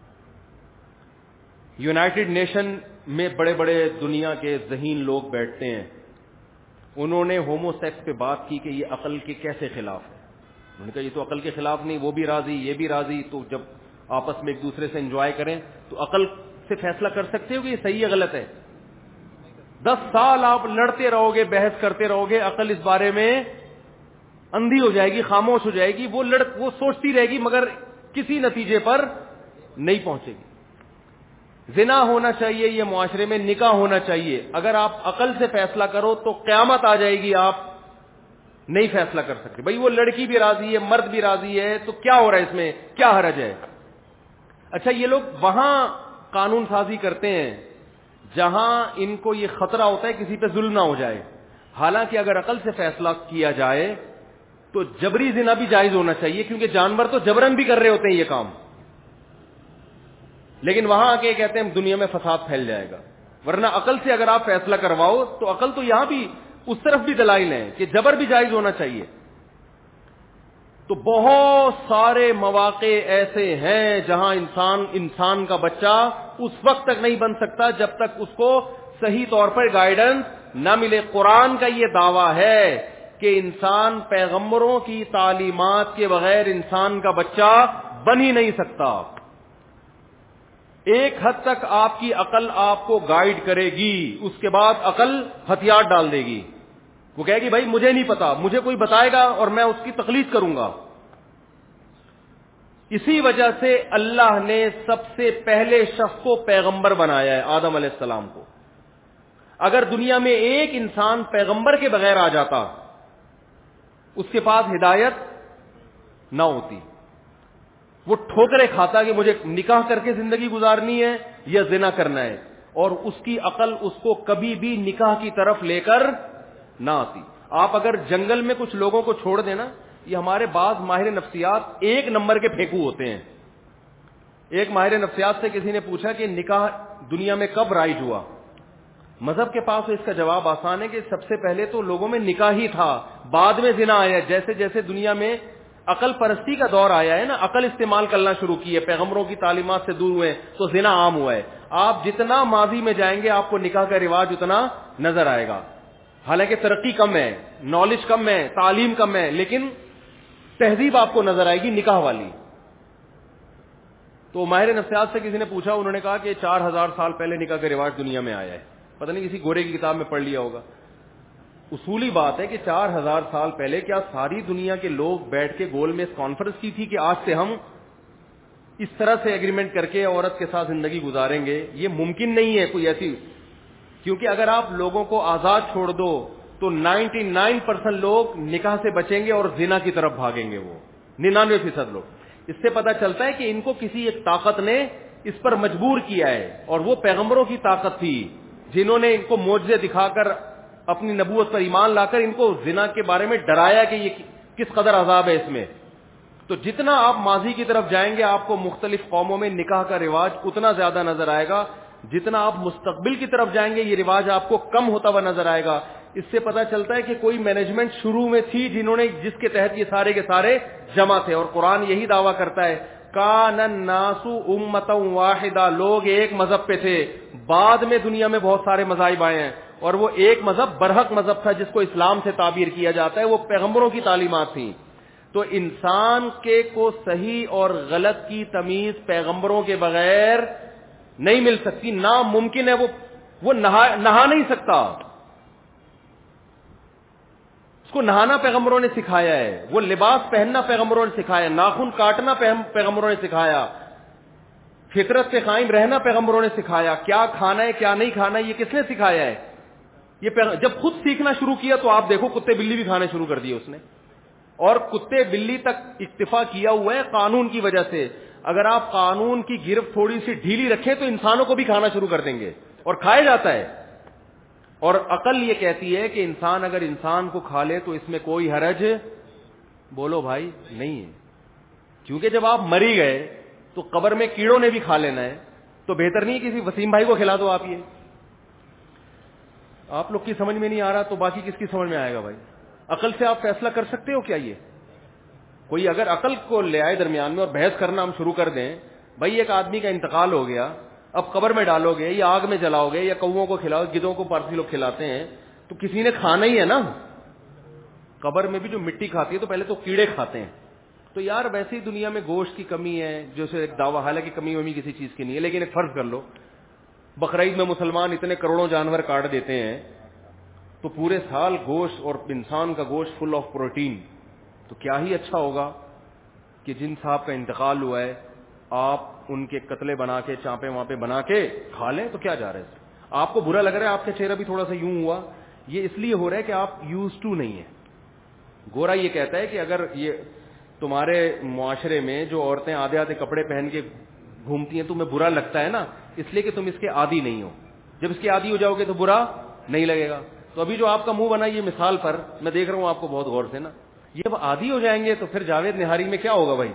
یونائٹڈ نیشن میں بڑے بڑے دنیا کے ذہین لوگ بیٹھتے ہیں, انہوں نے ہومو سیکس پہ بات کی کہ یہ عقل کے کیسے خلاف ہے. انہوں نے کہا یہ تو عقل کے خلاف نہیں, وہ بھی راضی یہ بھی راضی, تو جب آپس میں ایک دوسرے سے انجوائے کریں تو عقل سے فیصلہ کر سکتے ہو کہ یہ صحیح ہے غلط ہے. 10 سال آپ لڑتے رہو گے, بحث کرتے رہو گے, عقل اس بارے میں اندھی ہو جائے گی, خاموش ہو جائے گی. وہ سوچتی رہے گی مگر کسی نتیجے پر نہیں پہنچے گی. زنا ہونا چاہیے یہ معاشرے میں, نکاح ہونا چاہیے. اگر آپ عقل سے فیصلہ کرو تو قیامت آ جائے گی, آپ نہیں فیصلہ کر سکتے. بھائی وہ لڑکی بھی راضی ہے, مرد بھی راضی ہے, تو کیا ہو رہا ہے اس میں, کیا حرج ہے. اچھا یہ لوگ وہاں قانون سازی کرتے ہیں جہاں ان کو یہ خطرہ ہوتا ہے کسی پہ ظلم نہ ہو جائے. حالانکہ اگر عقل سے فیصلہ کیا جائے تو جبری زنا بھی جائز ہونا چاہیے, کیونکہ جانور تو جبرن بھی کر رہے ہوتے ہیں یہ کام. لیکن وہاں آ کے کہتے ہیں دنیا میں فساد پھیل جائے گا. ورنہ عقل سے اگر آپ فیصلہ کرواؤ تو عقل تو یہاں بھی اس طرف بھی دلائل ہیں کہ جبر بھی جائز ہونا چاہیے. تو بہت سارے مواقع ایسے ہیں جہاں انسان کا بچہ اس وقت تک نہیں بن سکتا جب تک اس کو صحیح طور پر گائیڈنس نہ ملے. قرآن کا یہ دعویٰ ہے کہ انسان پیغمبروں کی تعلیمات کے بغیر انسان کا بچہ بن ہی نہیں سکتا. ایک حد تک آپ کی عقل آپ کو گائیڈ کرے گی, اس کے بعد عقل ہتھیار ڈال دے گی. وہ کہے گی بھائی مجھے نہیں پتا, مجھے کوئی بتائے گا اور میں اس کی تقلید کروں گا. اسی وجہ سے اللہ نے سب سے پہلے شخص کو پیغمبر بنایا ہے, آدم علیہ السلام کو. اگر دنیا میں ایک انسان پیغمبر کے بغیر آ جاتا, اس کے پاس ہدایت نہ ہوتی, وہ ٹھوکریں کھاتا کہ مجھے نکاح کر کے زندگی گزارنی ہے یا زنا کرنا ہے, اور اس کی عقل اس کو کبھی بھی نکاح کی طرف لے کر نہ آتی. آپ اگر جنگل میں کچھ لوگوں کو چھوڑ دینا, یہ ہمارے بعض ماہر نفسیات 1 نمبر کے پھینکو ہوتے ہیں. ایک ماہر نفسیات سے کسی نے پوچھا کہ نکاح دنیا میں کب رائج ہوا. مذہب کے پاس اس کا جواب آسان ہے کہ سب سے پہلے تو لوگوں میں نکاح ہی تھا, بعد میں زنا آیا. جیسے جیسے دنیا میں عقل پرستی کا دور آیا ہے نا, عقل استعمال کرنا شروع کی ہے, پیغمبروں کی تعلیمات سے دور ہوئے, تو زنا عام ہوا ہے. آپ جتنا ماضی میں جائیں گے آپ کو نکاح کا رواج اتنا نظر آئے گا. حالانکہ ترقی کم ہے, نالج کم ہے, تعلیم کم ہے, لیکن تہذیب آپ کو نظر آئے گی نکاح والی. تو ماہر نفسیات سے کسی نے پوچھا, انہوں نے کہا کہ 4000 سال پہلے نکاح کا رواج دنیا میں آیا ہے. پتہ نہیں کسی گورے کی کتاب میں پڑھ لیا ہوگا. اصولی بات ہے کہ 4000 سال پہلے کیا ساری دنیا کے لوگ بیٹھ کے گول میں اس کانفرنس کی تھی کہ آج سے ہم اس طرح سے ایگریمنٹ کر کے عورت کے ساتھ زندگی گزاریں گے؟ یہ ممکن نہیں ہے کوئی ایسی, کیونکہ اگر آپ لوگوں کو آزاد چھوڑ دو تو 99% لوگ نکاح سے بچیں گے اور زنا کی طرف بھاگیں گے, وہ 99% لوگ. اس سے پتہ چلتا ہے کہ ان کو کسی ایک طاقت نے اس پر مجبور کیا ہے, اور وہ پیغمبروں کی طاقت تھی جنہوں نے ان کو معجزے دکھا کر اپنی نبوت پر ایمان لا کر ان کو زنا کے بارے میں ڈرایا کہ یہ کس قدر عذاب ہے اس میں. تو جتنا آپ ماضی کی طرف جائیں گے آپ کو مختلف قوموں میں نکاح کا رواج اتنا زیادہ نظر آئے گا, جتنا آپ مستقبل کی طرف جائیں گے یہ رواج آپ کو کم ہوتا ہوا نظر آئے گا. اس سے پتہ چلتا ہے کہ کوئی مینجمنٹ شروع میں تھی جنہوں نے, جس کے تحت یہ سارے کے سارے جمع تھے, اور قرآن یہی دعویٰ کرتا ہے کان الناس امتا واحدہ, لوگ ایک مذہب پہ تھے. بعد میں دنیا میں بہت سارے مذاہب آئے ہیں, اور وہ ایک مذہب برحق مذہب تھا جس کو اسلام سے تعبیر کیا جاتا ہے, وہ پیغمبروں کی تعلیمات تھیں. تو انسان کے کو صحیح اور غلط کی تمیز پیغمبروں کے بغیر نہیں مل سکتی, ناممکن ہے. وہ نہا نہیں سکتا, اس کو نہانا پیغمبروں نے سکھایا ہے, وہ لباس پہننا پیغمبروں نے سکھایا, ناخن کاٹنا پیغمبروں نے سکھایا, فطرت سے قائم رہنا پیغمبروں نے سکھایا, کیا کھانا ہے کیا نہیں کھانا یہ کس نے سکھایا ہے. یہ جب خود سیکھنا شروع کیا تو آپ دیکھو کتے بلی بھی کھانے شروع کر دیے اس نے, اور کتے بلی تک اکتفا کیا ہوا ہے قانون کی وجہ سے. اگر آپ قانون کی گرفت تھوڑی سی ڈھیلی رکھیں تو انسانوں کو بھی کھانا شروع کر دیں گے, اور کھایا جاتا ہے. اور عقل یہ کہتی ہے کہ انسان اگر انسان کو کھا لے تو اس میں کوئی حرج, بولو بھائی, نہیں ہے. کیونکہ جب آپ مری گئے تو قبر میں کیڑوں نے بھی کھا لینا ہے, تو بہتر نہیں کسی وسیم بھائی کو کھلا دو آپ. یہ آپ لوگ کی سمجھ میں نہیں آ رہا تو باقی کس کی سمجھ میں آئے گا بھائی؟ عقل سے آپ فیصلہ کر سکتے ہو کیا؟ یہ کوئی اگر عقل کو لے آئے درمیان میں اور بحث کرنا ہم شروع کر دیں, بھائی ایک آدمی کا انتقال ہو گیا, اب قبر میں ڈالو گے یا آگ میں جلاؤ گے یا کووں کو کھلاؤ, گدوں کو پارسی لوگ کھلاتے ہیں, تو کسی نے کھانا ہی ہے نا. قبر میں بھی جو مٹی کھاتی ہے تو پہلے تو کیڑے کھاتے ہیں. تو یار ویسے ہی دنیا میں گوشت کی کمی ہے, جو سے ایک دعویٰ, حالانکہ کمی ومی کسی چیز کی نہیں ہے, لیکن ایک فرض کر لو بقرعید میں مسلمان اتنے کروڑوں جانور کاٹ دیتے ہیں تو پورے سال گوشت, اور انسان کا گوشت فل آف پروٹین, تو کیا ہی اچھا ہوگا کہ جن صاحب کا انتقال ہوا ہے آپ ان کے قتلے بنا کے چانپے وانپے بنا کے کھا لیں, تو کیا جا رہا ہے؟ آپ کو برا لگ رہا ہے, آپ کا چہرہ بھی تھوڑا سا یوں ہوا, یہ اس لیے ہو رہا ہے کہ آپ یوز ٹو نہیں ہیں. گورا یہ کہتا ہے کہ اگر یہ تمہارے معاشرے میں جو عورتیں آدھے آدھے کپڑے پہن کے گھومتی ہیں تمہیں برا لگتا ہے نا, اس لیے کہ تم اس کے عادی نہیں ہو. جب اس کے عادی ہو جاؤ گے تو برا نہیں لگے گا. تو ابھی جو آپ کا منہ بنا یہ مثال پر میں دیکھ رہا ہوں آپ کو بہت غور سے نا, یہ اب عادی ہو جائیں گے تو پھر جاوید نہاری میں کیا ہوگا بھائی؟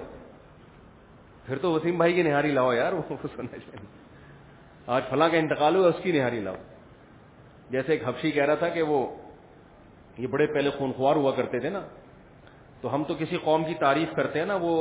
پھر تو وسیم بھائی کی نہاری لاؤ یار, وہ سننا چاہیے. آج فلاں کا انتقال ہوا اس کی نہاری لاؤ. جیسے ایک حبشی کہہ رہا تھا کہ وہ یہ بڑے پہلے خونخوار ہوا کرتے تھے نا, تو ہم تو کسی قوم کی تعریف کرتے ہیں نا, وہ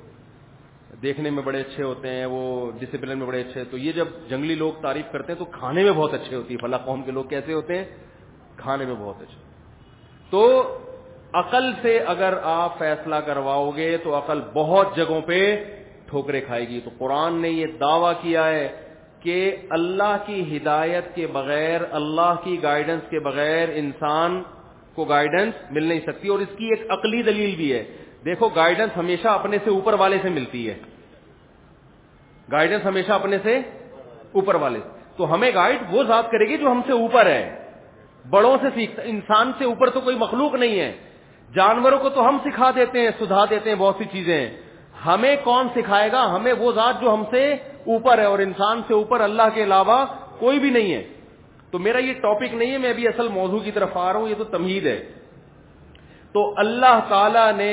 دیکھنے میں بڑے اچھے ہوتے ہیں, وہ ڈسپلن میں بڑے اچھے, تو یہ جب جنگلی لوگ تعریف کرتے ہیں تو کھانے میں بہت اچھے ہوتی ہے. فلاں قوم کے لوگ کیسے ہوتے ہیں؟ کھانے میں بہت اچھے. تو عقل سے اگر آپ فیصلہ کرواؤ گے تو عقل بہت جگہوں پہ ٹھوکریں کھائے گی. تو قرآن نے یہ دعویٰ کیا ہے کہ اللہ کی ہدایت کے بغیر, اللہ کی گائیڈنس کے بغیر انسان کو گائیڈنس مل نہیں سکتی. اور اس کی ایک عقلی دلیل بھی ہے. دیکھو گائیڈنس ہمیشہ اپنے سے اوپر والے سے ملتی ہے, گائیڈنس ہمیشہ اپنے سے اوپر والے سے. تو ہمیں گائیڈ وہ ذات کرے گی جو ہم سے اوپر ہے, بڑوں سے سیکھتا. انسان سے اوپر تو کوئی مخلوق نہیں ہے. جانوروں کو تو ہم سکھا دیتے ہیں, سدھا دیتے ہیں بہت سی چیزیں, ہمیں کون سکھائے گا؟ ہمیں وہ ذات جو ہم سے اوپر ہے, اور انسان سے اوپر اللہ کے علاوہ کوئی بھی نہیں ہے. تو میرا یہ ٹاپک نہیں ہے, میں ابھی اصل موضوع کی طرف آ رہا ہوں, یہ تو تمہید ہے. تو اللہ تعالی نے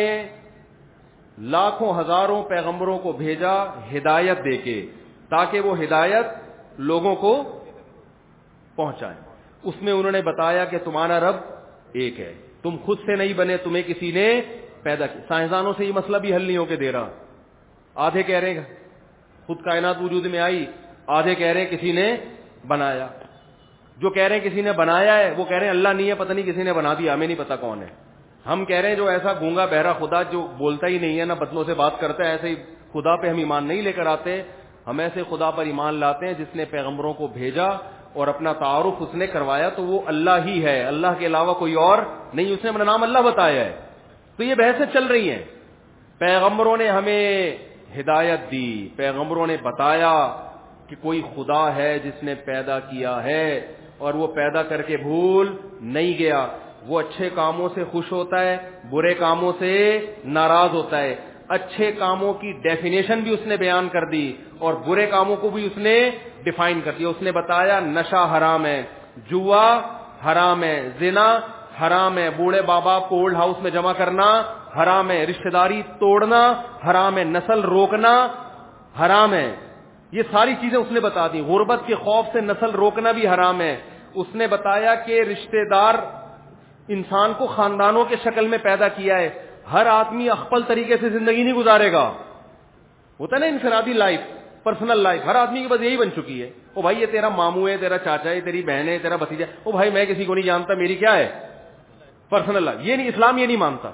لاکھوں ہزاروں پیغمبروں کو بھیجا ہدایت دے کے, تاکہ وہ ہدایت لوگوں کو پہنچائیں. اس میں انہوں نے بتایا کہ تمہارا رب ایک ہے, تم خود سے نہیں بنے, تمہیں کسی نے پیدا کیا. سائنسدانوں سے یہ مسئلہ بھی حل نہیں ہو کے دے رہا. آدھے کہہ رہے ہیں خود کائنات وجود میں آئی, آدھے کہہ رہے ہیں کسی نے بنایا. جو کہہ رہے ہیں کسی نے بنایا ہے وہ کہہ رہے ہیں اللہ نہیں ہے, پتہ نہیں کسی نے بنا دیا, ہمیں نہیں پتا کون ہے. ہم کہہ رہے ہیں جو ایسا گونگا بہرا خدا جو بولتا ہی نہیں ہے, نہ بدنوں سے بات کرتا ہے, ایسے ہی خدا پہ ہم ایمان نہیں لے کر آتے, ہم ایسے خدا پر ایمان لاتے ہیں جس نے پیغمبروں کو بھیجا اور اپنا تعارف اس نے کروایا تو وہ اللہ ہی ہے, اللہ کے علاوہ کوئی اور نہیں, اس نے اپنا نام اللہ بتایا ہے. تو یہ بحثیں چل رہی ہیں. پیغمبروں نے ہمیں ہدایت دی, پیغمبروں نے بتایا کہ کوئی خدا ہے جس نے پیدا کیا ہے اور وہ پیدا کر کے بھول نہیں گیا, وہ اچھے کاموں سے خوش ہوتا ہے, برے کاموں سے ناراض ہوتا ہے. اچھے کاموں کی ڈیفینیشن بھی اس نے بیان کر دی اور برے کاموں کو بھی اس نے ڈیفائن کر دیا. اس نے بتایا نشہ حرام ہے, جوا حرام ہے, زنا حرام ہے, بوڑھے بابا کو اولڈ ہاؤس میں جمع کرنا حرام ہے, رشتہ داری توڑنا حرام ہے, نسل روکنا حرام ہے. یہ ساری چیزیں اس نے بتا دی. غربت کے خوف سے نسل روکنا بھی حرام ہے. اس نے بتایا کہ رشتہ دار انسان کو خاندانوں کے شکل میں پیدا کیا ہے. ہر آدمی اخپل طریقے سے زندگی نہیں گزارے گا, ہوتا ہے نا انفرادی لائف, پرسنل لائف, ہر آدمی کی بس یہی بن چکی ہے. او بھائی یہ تیرا ماموں ہے, تیرا چاچا ہے, تیری بہن ہے, تیرا بھتیجا, او بھائی میں کسی کو نہیں جانتا, میری کیا ہے پرسنل لائف. یہ نہیں, اسلام یہ نہیں مانتا.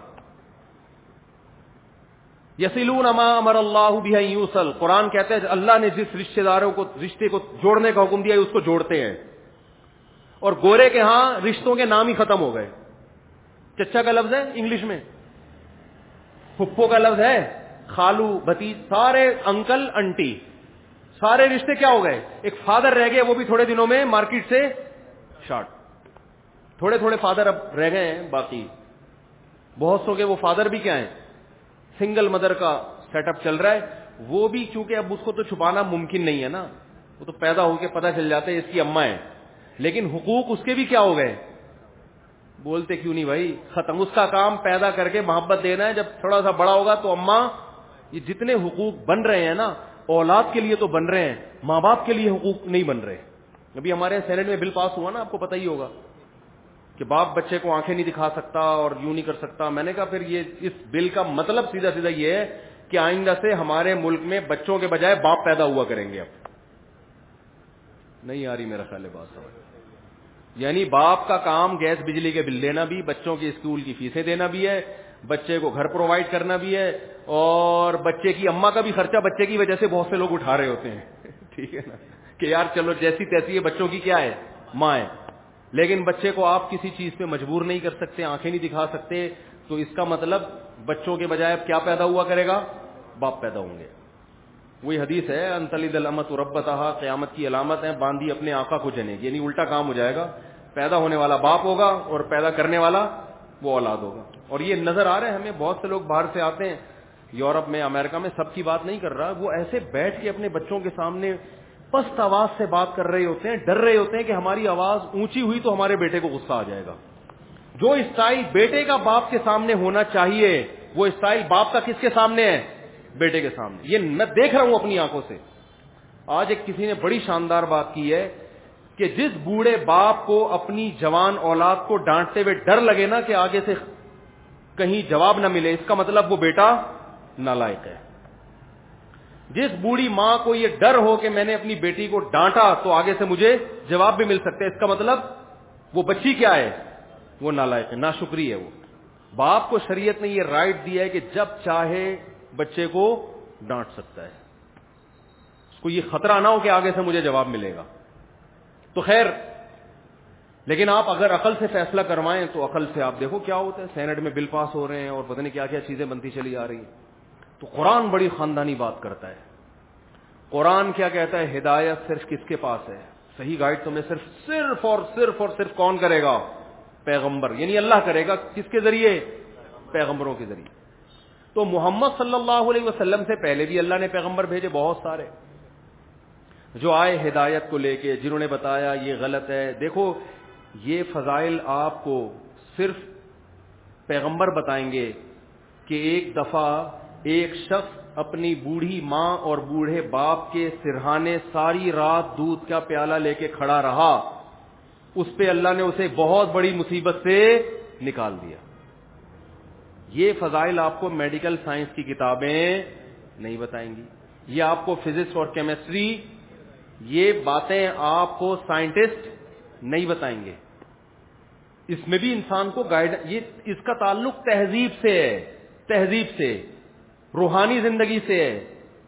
یصلون ما امر اللہ بہ ان یوصل, قرآن کہتا ہے اللہ نے جس رشتہ داروں کو رشتے کو جوڑنے کا حکم دیا ہے اس کو جوڑتے ہیں. اور گورے کے ہاں رشتوں کے نام ہی ختم ہو گئے. چچا کا لفظ ہے انگلش میں, پھپھو کا لفظ ہے, خالو بھتیج, سارے انکل انٹی, سارے رشتے کیا ہو گئے, ایک فادر رہ گئے, وہ بھی تھوڑے دنوں میں مارکیٹ سے شارٹ. تھوڑے تھوڑے فادر اب رہ گئے ہیں, باقی بہت سو کے وہ فادر بھی کیا ہیں, سنگل مدر کا سیٹ اپ چل رہا ہے. وہ بھی چونکہ اب اس کو تو چھپانا ممکن نہیں ہے نا, وہ تو پیدا ہو کے پتہ چل جاتا ہے اس کی اماں ہے, لیکن حقوق اس کے بھی کیا ہو گئے, بولتے کیوں نہیں بھائی, ختم. اس کا کام پیدا کر کے محبت دینا ہے, جب تھوڑا سا بڑا ہوگا تو اماں. یہ جتنے حقوق بن رہے ہیں نا اولاد کے لیے تو بن رہے ہیں, ماں باپ کے لیے حقوق نہیں بن رہے. ابھی ہمارے سینٹ میں بل پاس ہوا نا, آپ کو پتہ ہی ہوگا کہ باپ بچے کو آنکھیں نہیں دکھا سکتا اور یوں نہیں کر سکتا. میں نے کہا پھر یہ اس بل کا مطلب سیدھا سیدھا یہ ہے کہ آئندہ سے ہمارے ملک میں بچوں کے بجائے باپ پیدا ہوا کریں گے. اب نہیں آ رہی میرا خیال ہے بات سمجھ. یعنی باپ کا کام گیس بجلی کے بل دینا بھی, بچوں کی اسکول کی فیسیں دینا بھی ہے, بچے کو گھر پرووائڈ کرنا بھی ہے, اور بچے کی اماں کا بھی خرچہ بچے کی وجہ سے بہت سے لوگ اٹھا رہے ہوتے ہیں. ٹھیک ہے نا, کہ یار چلو جیسی تیسی ہے, بچوں کی کیا ہے, ماں ہے. لیکن بچے کو آپ کسی چیز پہ مجبور نہیں کر سکتے, آنکھیں نہیں دکھا سکتے, تو اس کا مطلب بچوں کے بجائے اب کیا پیدا ہوا کرے گا, باپ پیدا ہوں گے. وہی حدیث ہے ان تلد الامۃ ربتہا, قیامت کی علامت ہے باندھی اپنے آقا کو جنے گی. یعنی الٹا کام ہو جائے گا, پیدا ہونے والا باپ ہوگا اور پیدا کرنے والا وہ اولاد ہوگا. اور یہ نظر آ رہا ہے ہمیں, بہت سے لوگ باہر سے آتے ہیں, یورپ میں, امریکہ میں, سب کی بات نہیں کر رہا, وہ ایسے بیٹھ کے اپنے بچوں کے سامنے پست آواز سے بات کر رہے ہوتے ہیں, ڈر رہے ہوتے ہیں کہ ہماری آواز اونچی ہوئی تو ہمارے بیٹے کو غصہ آ جائے گا. جو اسٹائل بیٹے کا باپ کے سامنے ہونا چاہیے وہ اسٹائل باپ کا کس کے سامنے ہے, بیٹے کے سامنے. یہ میں دیکھ رہا ہوں اپنی آنکھوں سے. آج ایک کسی نے بڑی شاندار بات کی ہے کہ جس بوڑھے باپ کو اپنی جوان اولاد کو ڈانٹتے ہوئے ڈر لگے نا کہ آگے سے کہیں جواب نہ ملے, اس کا مطلب وہ بیٹا نالائق ہے. جس بوڑھی ماں کو یہ ڈر ہو کہ میں نے اپنی بیٹی کو ڈانٹا تو آگے سے مجھے جواب بھی مل سکتا ہے, اس کا مطلب وہ بچی کیا ہے, وہ نالائق ہے, ناشکری ہے. وہ باپ کو شریعت نے یہ رائٹ دیا ہے کہ جب چاہے بچے کو ڈانٹ سکتا ہے, اس کو یہ خطرہ نہ ہو کہ آگے سے مجھے جواب ملے گا. تو خیر, لیکن آپ اگر عقل سے فیصلہ کروائیں تو عقل سے آپ دیکھو کیا ہوتا ہے. سینٹ میں بل پاس ہو رہے ہیں اور پتہ نہیں کیا کیا چیزیں بنتی چلی آ رہی ہیں. تو قرآن بڑی خاندانی بات کرتا ہے. قرآن کیا کہتا ہے, ہدایت صرف کس کے پاس ہے, صحیح گائیڈ تمہیں صرف کون کرے گا, پیغمبر, یعنی اللہ کرے گا. کس کے ذریعے, پیغمبروں کے ذریعے. تو محمد صلی اللہ علیہ وسلم سے پہلے بھی اللہ نے پیغمبر بھیجے بہت سارے, جو آئے ہدایت کو لے کے, جنہوں نے بتایا یہ غلط ہے. دیکھو یہ فضائل آپ کو صرف پیغمبر بتائیں گے کہ ایک دفعہ ایک شخص اپنی بوڑھی ماں اور بوڑھے باپ کے سرہانے ساری رات دودھ کا پیالہ لے کے کھڑا رہا, اس پہ اللہ نے اسے بہت بڑی مصیبت سے نکال دیا. یہ فضائل آپ کو میڈیکل سائنس کی کتابیں نہیں بتائیں گی, یہ آپ کو فزکس اور کیمسٹری, یہ باتیں آپ کو سائنٹسٹ نہیں بتائیں گے. اس میں بھی انسان کو گائیڈ, یہ اس کا تعلق تہذیب سے ہے, تہذیب سے, روحانی زندگی سے ہے.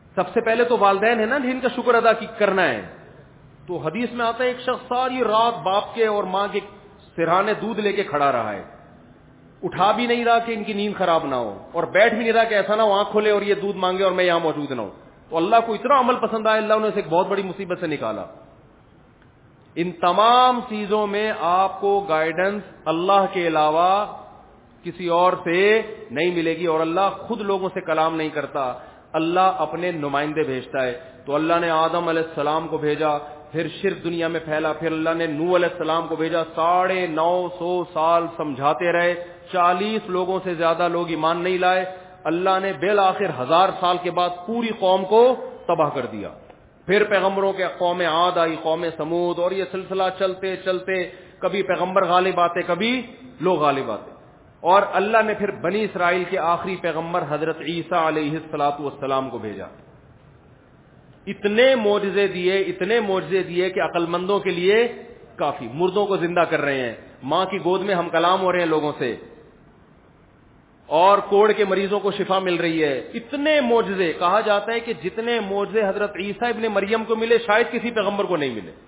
سب سے پہلے تو والدین ہے نا جن کا شکر ادا کرنا ہے. تو حدیث میں آتا ہے ایک شخص ساری رات باپ کے اور ماں کے سرہانے دودھ لے کے کھڑا رہا ہے, اٹھا بھی نہیں رہا کہ ان کی نیند خراب نہ ہو, اور بیٹھ بھی نہیں رہا کہ ایسا نہ ہو آنکھ کھولے اور یہ دودھ مانگے اور میں یہاں موجود نہ ہوں. تو اللہ کو اتنا عمل پسند آیا, اللہ نے اسے ایک بہت بڑی مصیبت سے نکالا. ان تمام چیزوں میں آپ کو گائیڈنس اللہ کے علاوہ کسی اور سے نہیں ملے گی, اور اللہ خود لوگوں سے کلام نہیں کرتا, اللہ اپنے نمائندے بھیجتا ہے. تو اللہ نے آدم علیہ السلام کو بھیجا, پھر شرک دنیا میں پھیلا, پھر اللہ نے نوح علیہ السلام کو بھیجا, 950 سال سمجھاتے رہے, 40 لوگوں سے زیادہ لوگ ایمان نہیں لائے. اللہ نے بالآخر 1000 سال کے بعد پوری قوم کو تباہ کر دیا. پھر پیغمبروں کے قوم عاد آئی, قوم سمود, اور یہ سلسلہ چلتے چلتے کبھی پیغمبر غالب آتے, کبھی لوگ غالب آتے. اور اللہ نے پھر بنی اسرائیل کے آخری پیغمبر حضرت عیسیٰ علیہ الصلوۃ والسلام کو بھیجا. اتنے معجزے دیے کہ عقل مندوں کے لیے کافی. مردوں کو زندہ کر رہے ہیں, ماں کی گود میں ہم کلام ہو رہے ہیں لوگوں سے, اور کوڑ کے مریضوں کو شفا مل رہی ہے. اتنے معجزے, کہا جاتا ہے کہ جتنے معجزے حضرت عیسیٰ ابن مریم کو ملے شاید کسی پیغمبر کو نہیں ملے.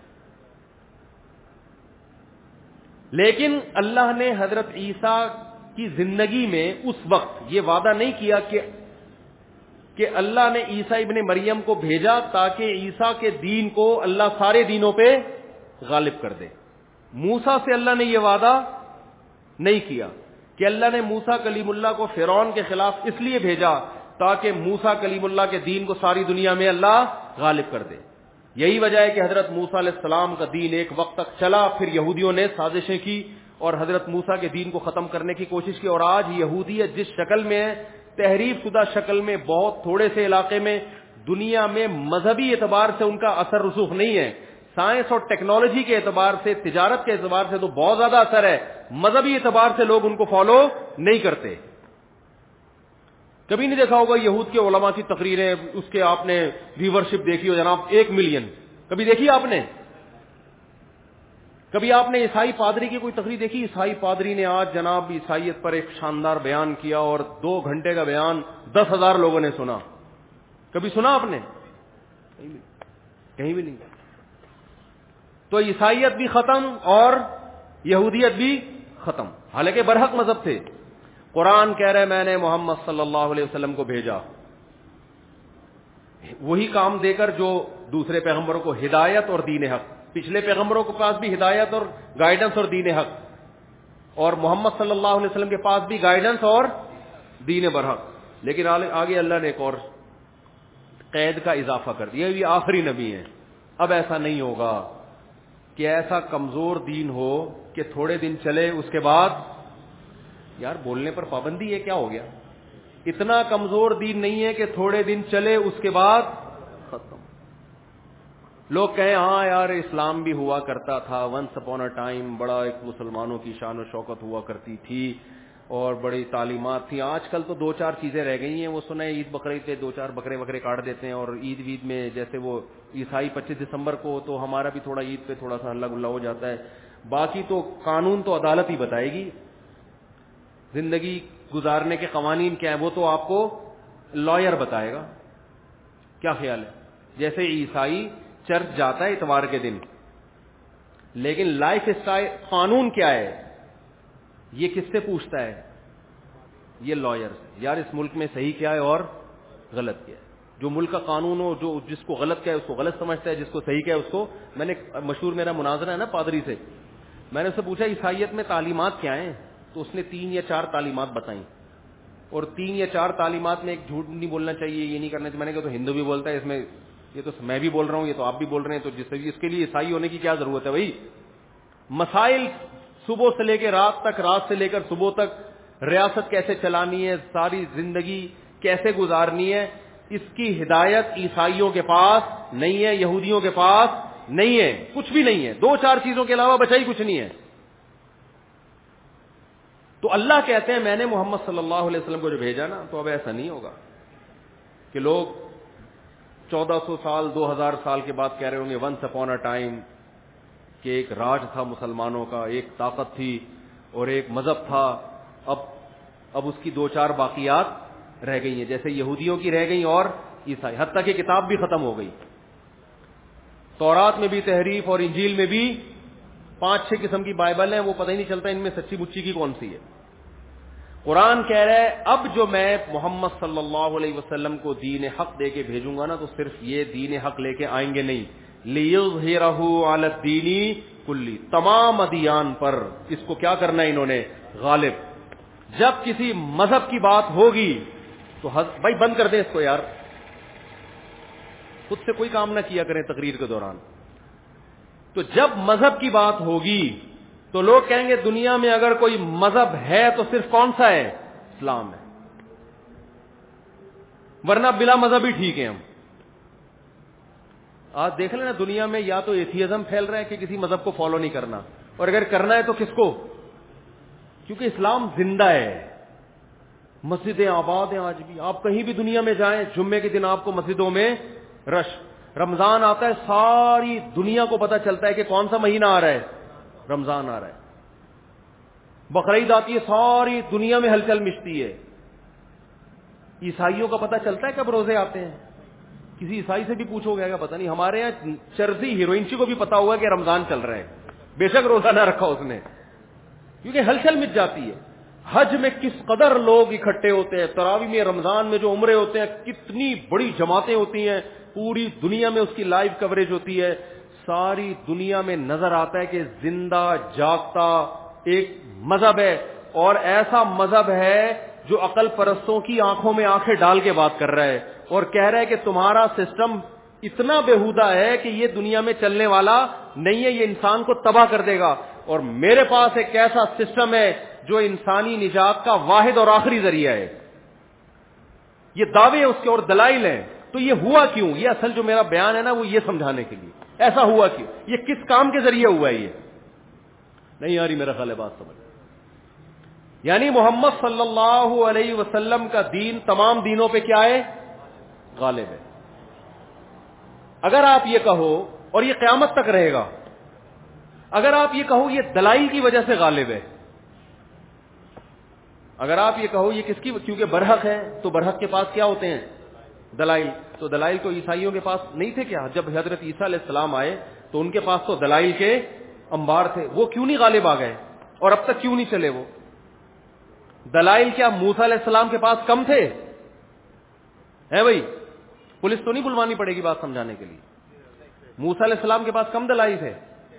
لیکن اللہ نے حضرت عیسیٰ کی زندگی میں اس وقت یہ وعدہ نہیں کیا کہ اللہ نے عیسیٰ ابن مریم کو بھیجا تاکہ عیسیٰ کے دین کو اللہ سارے دینوں پہ غالب کر دے. موسیٰ سے اللہ نے یہ وعدہ نہیں کیا کہ اللہ نے موسیٰ کلیم اللہ کو فرعون کے خلاف اس لیے بھیجا تاکہ موسیٰ کلیم اللہ کے دین کو ساری دنیا میں اللہ غالب کر دے. یہی وجہ ہے کہ حضرت موسیٰ علیہ السلام کا دین ایک وقت تک چلا, پھر یہودیوں نے سازشیں کی اور حضرت موسیٰ کے دین کو ختم کرنے کی کوشش کی. اور آج یہودیت جس شکل میں ہے, تحریف شدہ شکل میں, بہت تھوڑے سے علاقے میں, دنیا میں مذہبی اعتبار سے ان کا اثر رسوخ نہیں ہے, سائنس اور ٹیکنالوجی کے اعتبار سے, تجارت کے اعتبار سے تو بہت زیادہ اثر ہے, مذہبی اعتبار سے لوگ ان کو فالو نہیں کرتے. کبھی نہیں دیکھا ہوگا یہود کے علماء کی تقریریں, اس کے آپ نے ویورشپ دیکھی ہو جناب 1 ملین, کبھی دیکھی آپ نے؟ کبھی آپ نے عیسائی پادری کی کوئی تقریر دیکھی؟ عیسائی پادری نے آج جناب عیسائیت پر ایک شاندار بیان کیا اور 2 گھنٹے کا بیان 10,000 لوگوں نے سنا. کبھی سنا آپ نے؟ کہیں بھی نہیں. تو عیسائیت بھی ختم اور یہودیت بھی ختم, حالانکہ برحق مذہب تھے. قرآن کہہ رہے میں نے محمد صلی اللہ علیہ وسلم کو بھیجا وہی کام دے کر جو دوسرے پیغمبروں کو, ہدایت اور دین حق. پچھلے پیغمبروں کے پاس بھی ہدایت اور گائیڈنس اور دین حق, اور محمد صلی اللہ علیہ وسلم کے پاس بھی گائیڈنس اور دین برحق. لیکن آگے اللہ نے ایک اور قید کا اضافہ کر دیا, یہ بھی آخری نبی ہیں. اب ایسا نہیں ہوگا کہ ایسا کمزور دین ہو کہ تھوڑے دن چلے اس کے بعد, یار بولنے پر پابندی ہے, کیا ہو گیا؟ اتنا کمزور دین نہیں ہے کہ تھوڑے دن چلے اس کے بعد ختم. لوگ کہیں ہاں یار اسلام بھی ہوا کرتا تھا, ونس اپون اے ٹائم بڑا ایک مسلمانوں کی شان و شوکت ہوا کرتی تھی اور بڑی تعلیمات تھیں. آج کل تو 2-4 چیزیں رہ گئی ہیں. وہ سنا ہے عید بقرعید پہ 2-4 بکرے کاٹ دیتے ہیں, اور عید وید میں جیسے وہ عیسائی 25 دسمبر کو, تو ہمارا بھی تھوڑا عید پہ تھوڑا سا ہلّا گلا ہو جاتا ہے. باقی تو قانون تو عدالت ہی بتائے گی, زندگی گزارنے کے قوانین کیا ہیں وہ تو آپ کو لائر بتائے گا. کیا خیال ہے؟ جیسے عیسائی چرچ جاتا ہے اتوار کے دن, لیکن لائف اسٹائل قانون کیا ہے یہ کس سے پوچھتا ہے؟ یہ لائر. یار اس ملک میں صحیح کیا ہے اور غلط کیا ہے. جو ملک کا قانون ہو, جو جس کو غلط کیا ہے اس کو غلط سمجھتا ہے, جس کو صحیح کیا ہے اس کو. میں نے مشہور میرا مناظرہ ہے نا پادری سے, میں نے اس سے پوچھا عیسائیت میں تعلیمات کیا ہیں, تو اس نے 3 یا 4 تعلیمات بتائیں, اور 3 یا 4 تعلیمات میں ایک جھوٹ نہیں بولنا چاہیے, یہ نہیں کرنا چاہیے. میں نے کہا تو ہندو بھی بولتا ہے اس میں, یہ تو میں بھی بول رہا ہوں, یہ تو آپ بھی بول رہے ہیں, تو جس سے اس کے لیے عیسائی ہونے کی کیا ضرورت ہے بھائی؟ مسائل صبح سے لے کے رات تک, رات سے لے کر صبح تک, ریاست کیسے چلانی ہے, ساری زندگی کیسے گزارنی ہے, اس کی ہدایت عیسائیوں کے پاس نہیں ہے, یہودیوں کے پاس نہیں ہے, کچھ بھی نہیں ہے. 2-4 چیزوں کے علاوہ بچا ہی کچھ نہیں ہے. تو اللہ کہتے ہیں میں نے محمد صلی اللہ علیہ وسلم کو جو بھیجا نا, تو اب ایسا نہیں ہوگا کہ لوگ 1400 سال 2000 سال کے بعد کہہ رہے ہوں گے ونس اپون اے ٹائم کہ ایک راج تھا مسلمانوں کا, ایک طاقت تھی اور ایک مذہب تھا, اب اس کی 2-4 باقیات رہ گئی ہیں, جیسے یہودیوں کی رہ گئی اور عیسائی, حتیٰ کہ کتاب بھی ختم ہو گئی. تورات میں بھی تحریف اور انجیل میں بھی 5-6 قسم کی بائبل ہیں, وہ پتہ ہی نہیں چلتا ان میں سچی مچی کی کون سی ہے. قرآن کہہ رہا ہے اب جو میں محمد صلی اللہ علیہ وسلم کو دین حق دے کے بھیجوں گا نا, تو صرف یہ دین حق لے کے آئیں گے نہیں, لِيُظْهِرَهُ عَلَى الدِّينِ كُلِّهِ, تمام ادیان پر اس کو کیا کرنا ہے انہوں نے, غالب. جب کسی مذہب کی بات ہوگی تو بھائی بند کر دیں اس کو یار, خود سے کوئی کام نہ کیا کریں تقریر کے دوران. تو جب مذہب کی بات ہوگی تو لوگ کہیں گے دنیا میں اگر کوئی مذہب ہے تو صرف کون سا ہے, اسلام ہے, ورنہ بلا مذہب ہی ٹھیک ہے ہم. آج دیکھ لینا دنیا میں یا تو ایتھیزم پھیل رہا ہے کہ کسی مذہب کو فالو نہیں کرنا, اور اگر کرنا ہے تو کس کو, کیونکہ اسلام زندہ ہے. مسجدیں آباد ہیں آج بھی, آپ کہیں بھی دنیا میں جائیں جمعے کے دن آپ کو مسجدوں میں رش. رمضان آتا ہے ساری دنیا کو پتہ چلتا ہے کہ کون سا مہینہ آ رہا ہے, رمضان آ رہا ہے. بقرعید آتی ہے ساری دنیا میں ہلچل مچتی ہے. عیسائیوں کا پتہ چلتا ہے کب روزے آتے ہیں, کسی عیسائی سے بھی پوچھو گے پتہ نہیں. ہمارے یہاں چرسی ہیروئنچی کو بھی پتا ہوگا کہ رمضان چل رہا ہے, بے شک روزہ نہ رکھا اس نے, کیونکہ ہلچل مچ جاتی ہے. حج میں کس قدر لوگ اکٹھے ہوتے ہیں, تراویح میں, رمضان میں جو عمرے ہوتے ہیں کتنی بڑی جماعتیں ہوتی ہیں, پوری دنیا میں اس کی لائیو کوریج ہوتی ہے. ساری دنیا میں نظر آتا ہے کہ زندہ جاگتا ایک مذہب ہے, اور ایسا مذہب ہے جو عقل پرستوں کی آنکھوں میں آنکھیں ڈال کے بات کر رہا ہے اور کہہ رہا ہے کہ تمہارا سسٹم اتنا بےہودہ ہے کہ یہ دنیا میں چلنے والا نہیں ہے, یہ انسان کو تباہ کر دے گا, اور میرے پاس ایک ایسا سسٹم ہے جو انسانی نجات کا واحد اور آخری ذریعہ ہے. یہ دعوے اس کے اور دلائل ہیں. تو یہ ہوا کیوں, یہ اصل جو میرا بیان ہے نا وہ یہ سمجھانے کے لیے, ایسا ہوا کیوں, یہ کس کام کے ذریعے ہوا ہے. یہ نہیں آ رہی میرا خیال ہے بات سمجھ. یعنی محمد صلی اللہ علیہ وسلم کا دین تمام دینوں پہ کیا ہے, غالب ہے. اگر آپ یہ کہو, اور یہ قیامت تک رہے گا, اگر آپ یہ کہو یہ دلائل کی وجہ سے غالب ہے, اگر آپ یہ کہو یہ کس کی, کیونکہ برحق ہے, تو برحق کے پاس کیا ہوتے ہیں, دلائل. تو دلائل تو عیسائیوں کے پاس نہیں تھے کیا؟ جب حضرت عیسیٰ علیہ السلام آئے تو ان کے پاس تو دلائل کے انبار تھے, وہ کیوں نہیں غالب آ گئے, اور اب تک کیوں نہیں چلے وہ دلائل؟ کیا موسیٰ علیہ السلام کے پاس کم تھے؟ ہے بھائی, پولیس تو نہیں بلوانی پڑے گی بات سمجھانے کے لیے. موسیٰ علیہ السلام کے پاس کم دلائل تھے.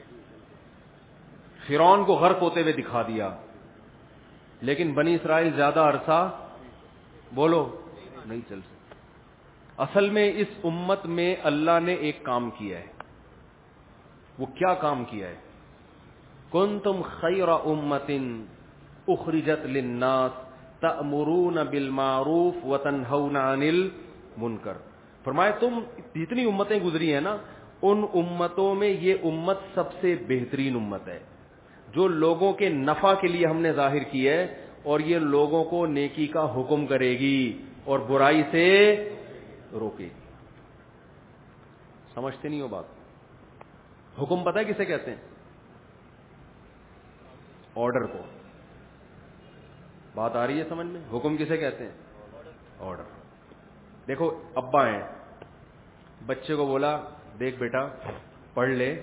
فرعون کو غرق ہوتے ہوئے دکھا دیا, لیکن بنی اسرائیل زیادہ عرصہ بولو نہیں چل سکتے. اصل میں اس امت میں اللہ نے ایک کام کیا ہے. وہ کیا کام کیا ہے؟ کنتم خیر امۃ اخرجت للناس تأمرون بالمعروف وتنہون عن المنکر. فرمایا تم جتنی امتیں گزری ہیں نا, ان امتوں میں یہ امت سب سے بہترین امت ہے, جو لوگوں کے نفع کے لیے ہم نے ظاہر کی ہے, اور یہ لوگوں کو نیکی کا حکم کرے گی اور برائی سے روکے گی. سمجھتے نہیں ہو بات؟ حکم پتہ ہے کسے کہتے ہیں؟ آرڈر کو. بات آ رہی ہے سمجھ میں؟ حکم کسے کہتے ہیں؟ آرڈر. دیکھو ابا ہیں, بچے کو بولا دیکھ بیٹا پڑھ لے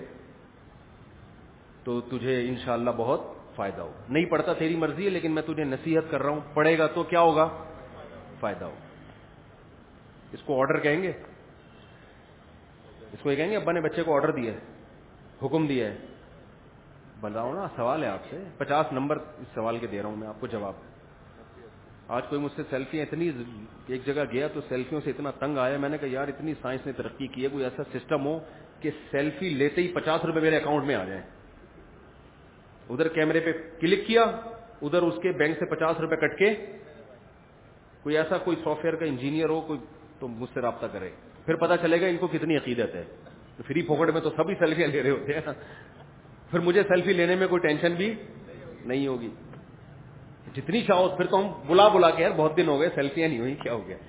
تو تجھے انشاءاللہ بہت فائدہ ہو. نہیں پڑھتا تیری مرضی ہے, لیکن میں تجھے نصیحت کر رہا ہوں, پڑھے گا تو کیا ہوگا, فائدہ ہو. اس کو آرڈر کہیں گے؟ اس کو یہ کہیں گے ابا نے بچے کو آرڈر دیا ہے, حکم دیا ہے. بتاؤ نا, سوال ہے آپ سے, 50 نمبر اس سوال کے دے رہا ہوں میں آپ کو جواب. آج کوئی مجھ سے سیلفیاں, اتنی ایک جگہ گیا تو سیلفیوں سے اتنا تنگ آیا, میں نے کہا یار اتنی سائنس نے ترقی کی ہے, کوئی ایسا سسٹم ہو کہ سیلفی لیتے ہی 50 روپے میرے اکاؤنٹ میں آ جائیں. ادھر کیمرے پہ کلک کیا, ادھر اس کے بینک سے 50 روپے کٹ کے, کوئی ایسا کوئی سافٹ ویئر کا انجینئر ہو کوئی تو مجھ سے رابطہ کرے, پھر پتہ چلے گا ان کو کتنی عقیدت ہے. فری پاکٹ میں تو سبھی سیلفیاں لے رہے ہوتے ہیں, پھر مجھے سیلفی لینے میں کوئی ٹینشن بھی نہیں ہوگی. جتنی چاہو, پھر تو ہم بلا کے یار بہت دن ہو گئے سیلفیاں نہیں ہوئی, کیا ہو گیا.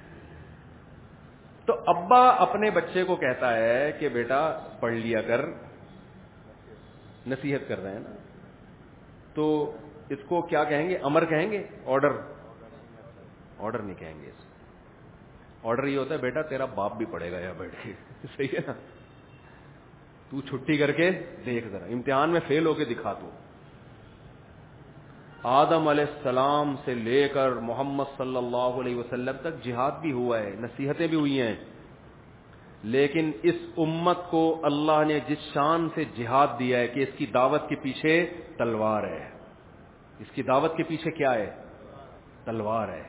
تو ابا اپنے بچے کو کہتا ہے کہ بیٹا پڑھ لیا کر, نصیحت کر رہے ہیں نا, تو اس کو کیا کہیں گے, امر کہیں گے, آرڈر؟ آرڈر نہیں کہیں گے اس کو. آرڈر یہ ہوتا ہے بیٹا تیرا باپ بھی پڑھے گا یہاں بیٹھ کے, صحیح ہے نا, تو چھٹی کر کے دیکھ ذرا, امتحان میں فیل ہو کے دکھا. تو آدم علیہ السلام سے لے کر محمد صلی اللہ علیہ وسلم تک جہاد بھی ہوا ہے, نصیحتیں بھی ہوئی ہیں, لیکن اس امت کو اللہ نے جس شان سے جہاد دیا ہے کہ اس کی دعوت کے پیچھے تلوار ہے. اس کی دعوت کے پیچھے کیا ہے؟ تلوار ہے.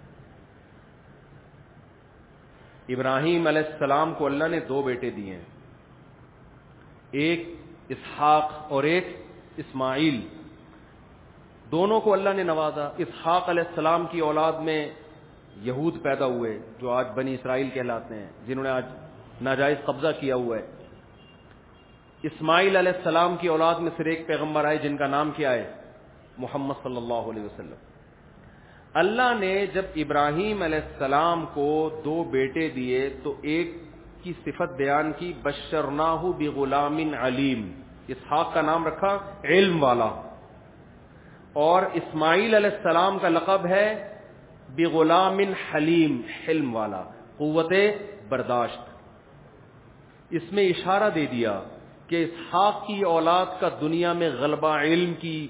ابراہیم علیہ السلام کو اللہ نے 2 بیٹے دیے ہیں, ایک اسحاق اور ایک اسماعیل. دونوں کو اللہ نے نوازا. اسحاق علیہ السلام کی اولاد میں یہود پیدا ہوئے جو آج بنی اسرائیل کہلاتے ہیں, جنہوں نے آج ناجائز قبضہ کیا ہوا ہے. اسماعیل علیہ السلام کی اولاد میں صرف ایک پیغمبر آئے جن کا نام کیا ہے؟ محمد صلی اللہ علیہ وسلم. اللہ نے جب ابراہیم علیہ السلام کو 2 بیٹے دیے تو ایک کی صفت بیان کی, بشرناہ بغلام علیم. اسحاق کا نام رکھا علم والا, اور اسماعیل علیہ السلام کا لقب ہے بغلام حلیم, حلم والا, قوت برداشت. اس میں اشارہ دے دیا کہ اسحاق کی اولاد کا دنیا میں غلبہ علم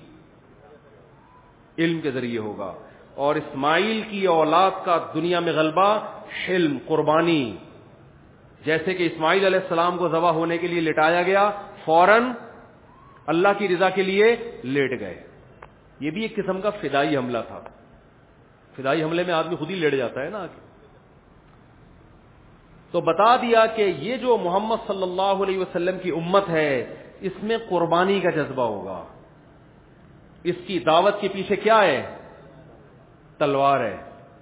کے ذریعے ہوگا, اور اسماعیل کی اولاد کا دنیا میں غلبہ حلم, قربانی. جیسے کہ اسماعیل علیہ السلام کو ذبح ہونے کے لیے لٹایا گیا, فوراً اللہ کی رضا کے لیے لیٹ گئے. یہ بھی ایک قسم کا فدائی حملہ تھا. فدائی حملے میں آدمی خود ہی لیٹ جاتا ہے نا. تو بتا دیا کہ یہ جو محمد صلی اللہ علیہ وسلم کی امت ہے اس میں قربانی کا جذبہ ہوگا. اس کی دعوت کے پیچھے کیا ہے؟ تلوار ہے.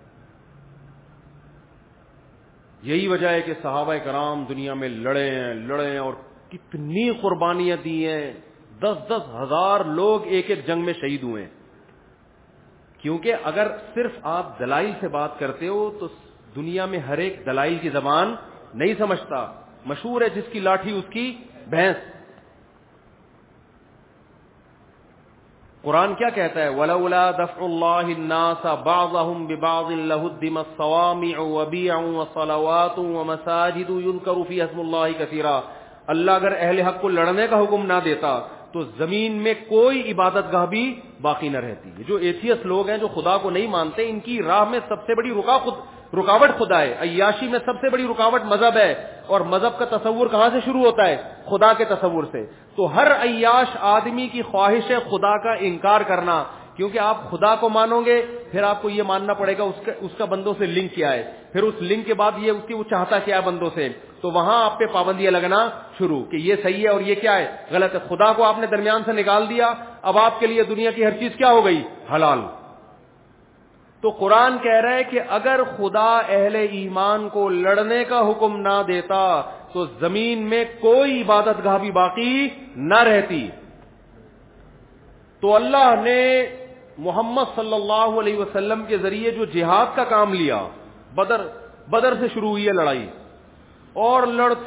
یہی وجہ ہے کہ صحابہ کرام دنیا میں لڑے ہیں اور کتنی قربانیاں دی ہیں. 10-10 ہزار لوگ ایک ایک جنگ میں شہید ہوئے. کیونکہ اگر صرف آپ دلائل سے بات کرتے ہو تو دنیا میں ہر ایک دلائل کی زبان نہیں سمجھتا. مشہور ہے جس کی لاٹھی اس کی بھینس. قرآن کیا کہتا ہے؟ وَلَوْلَا دَفْعُ اللَّهِ النَّاسَ بَعْضَهُمْ بِبَعْضٍ لَهُدِّمَتْ صَوَامِعُ وَبِيعٌ وَصَلَوَاتٌ وَمَسَاجِدُ يُذْكَرُ فِيهَا اسْمُ اللَّهِ كَثِيرًا. اللہ اگر اہل حق کو لڑنے کا حکم نہ دیتا تو زمین میں کوئی عبادت گاہ بھی باقی نہ رہتی. جو ایتھیسٹ لوگ ہیں جو خدا کو نہیں مانتے, ان کی راہ میں سب سے بڑی رکاوٹ خدا ہے. عیاشی میں سب سے بڑی رکاوٹ مذہب ہے, اور مذہب کا تصور کہاں سے شروع ہوتا ہے؟ خدا کے تصور سے. تو ہر عیاش آدمی کی خواہش ہے خدا کا انکار کرنا, کیونکہ آپ خدا کو مانو گے پھر آپ کو یہ ماننا پڑے گا اس کا بندوں سے لنک کیا ہے, پھر اس لنک کے بعد یہ اس کی وہ چاہتا کیا ہے بندوں سے, تو وہاں آپ پہ پابندیاں لگنا شروع کہ یہ صحیح ہے اور یہ کیا ہے غلط ہے. خدا کو آپ نے درمیان سے نکال دیا, اب آپ کے لیے دنیا کی ہر چیز کیا ہو گئی؟ حلال. تو قرآن کہہ رہا ہے کہ اگر خدا اہل ایمان کو لڑنے کا حکم نہ دیتا تو زمین میں کوئی عبادت گاہ بھی باقی نہ رہتی. تو اللہ نے محمد صلی اللہ علیہ وسلم کے ذریعے جو جہاد کا کام لیا, بدر سے شروع ہوئی ہے لڑائی, اور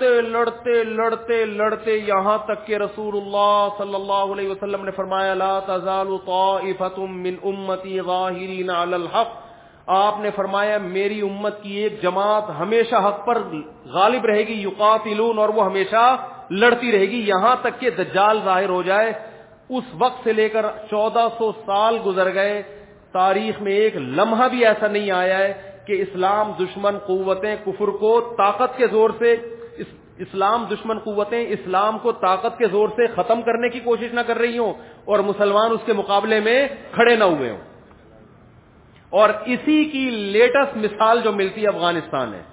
لڑتے یہاں تک کہ رسول اللہ صلی اللہ علیہ وسلم نے فرمایا لا تزال طائفۃ من امتی ظاہرین علی الحق. آپ نے فرمایا میری امت کی ایک جماعت ہمیشہ حق پر غالب رہے گی, یقاتلون, اور وہ ہمیشہ لڑتی رہے گی یہاں تک کہ دجال ظاہر ہو جائے. اس وقت سے لے کر 1400 سال گزر گئے, تاریخ میں ایک لمحہ بھی ایسا نہیں آیا ہے کہ اسلام دشمن قوتیں کفر کو طاقت کے زور سے اسلام کو طاقت کے زور سے ختم کرنے کی کوشش نہ کر رہی ہوں اور مسلمان اس کے مقابلے میں کھڑے نہ ہوئے ہوں. اور اسی کی لیٹسٹ مثال جو ملتی ہے افغانستان ہے.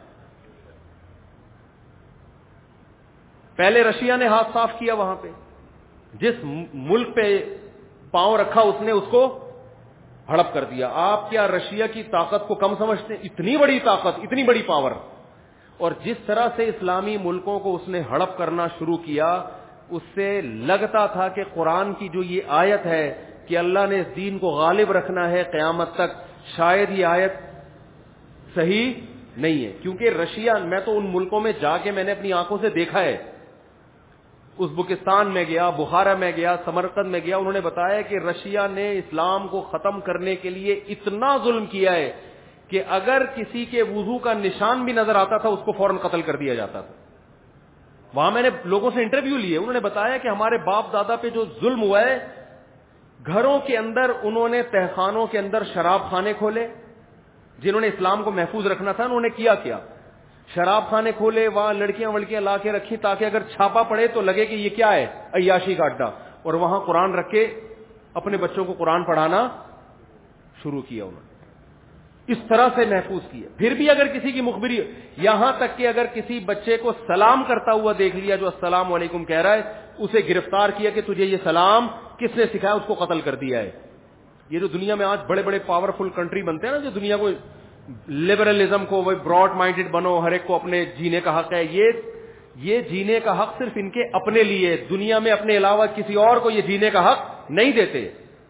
پہلے رشیا نے ہاتھ صاف کیا, وہاں پہ جس ملک پہ پاؤں رکھا اس نے اس کو ہڑپ کر دیا. آپ کیا رشیا کی طاقت کو کم سمجھتے ہیں؟ اتنی بڑی طاقت, اتنی بڑی پاور. اور جس طرح سے اسلامی ملکوں کو اس نے ہڑپ کرنا شروع کیا, اس سے لگتا تھا کہ قرآن کی جو یہ آیت ہے کہ اللہ نے اس دین کو غالب رکھنا ہے قیامت تک, شاید یہ آیت صحیح نہیں ہے. کیونکہ رشیا, میں تو ان ملکوں میں جا کے میں نے اپنی آنکھوں سے دیکھا ہے. ازبکستان میں گیا, بخارا میں گیا, سمرقند میں گیا, انہوں نے بتایا کہ رشیا نے اسلام کو ختم کرنے کے لیے اتنا ظلم کیا ہے کہ اگر کسی کے وضو کا نشان بھی نظر آتا تھا اس کو فوراً قتل کر دیا جاتا تھا. وہاں میں نے لوگوں سے انٹرویو لیے, انہوں نے بتایا کہ ہمارے باپ دادا پہ جو ظلم ہوا ہے, گھروں کے اندر انہوں نے تہخانوں کے اندر شراب خانے کھولے, جنہوں نے اسلام کو محفوظ رکھنا تھا انہوں نے کیا شراب خانے کھولے, وہاں لڑکیاں وڑکیاں لا کے رکھی تاکہ اگر چھاپا پڑے تو لگے کہ یہ کیا ہے, عیاشی کا اڈا, اور وہاں قرآن رکھ کے اپنے بچوں کو قرآن پڑھانا شروع کیا انہوں نے. اس طرح سے محفوظ کیا. پھر بھی اگر کسی کی مخبری, یہاں تک کہ اگر کسی بچے کو سلام کرتا ہوا دیکھ لیا جو السلام علیکم کہہ رہا ہے, اسے گرفتار کیا کہ تجھے یہ سلام کس نے سکھایا, اس کو قتل کر دیا ہے. یہ جو دنیا میں آج بڑے بڑے پاورفل کنٹری بنتے ہیں نا, جو دنیا کو لبرلزم کو, وہ براڈ مائنڈڈ بنو, ہر ایک کو اپنے جینے کا حق ہے, یہ جینے کا حق صرف ان کے اپنے لیے, دنیا میں اپنے علاوہ کسی اور کو یہ جینے کا حق نہیں دیتے.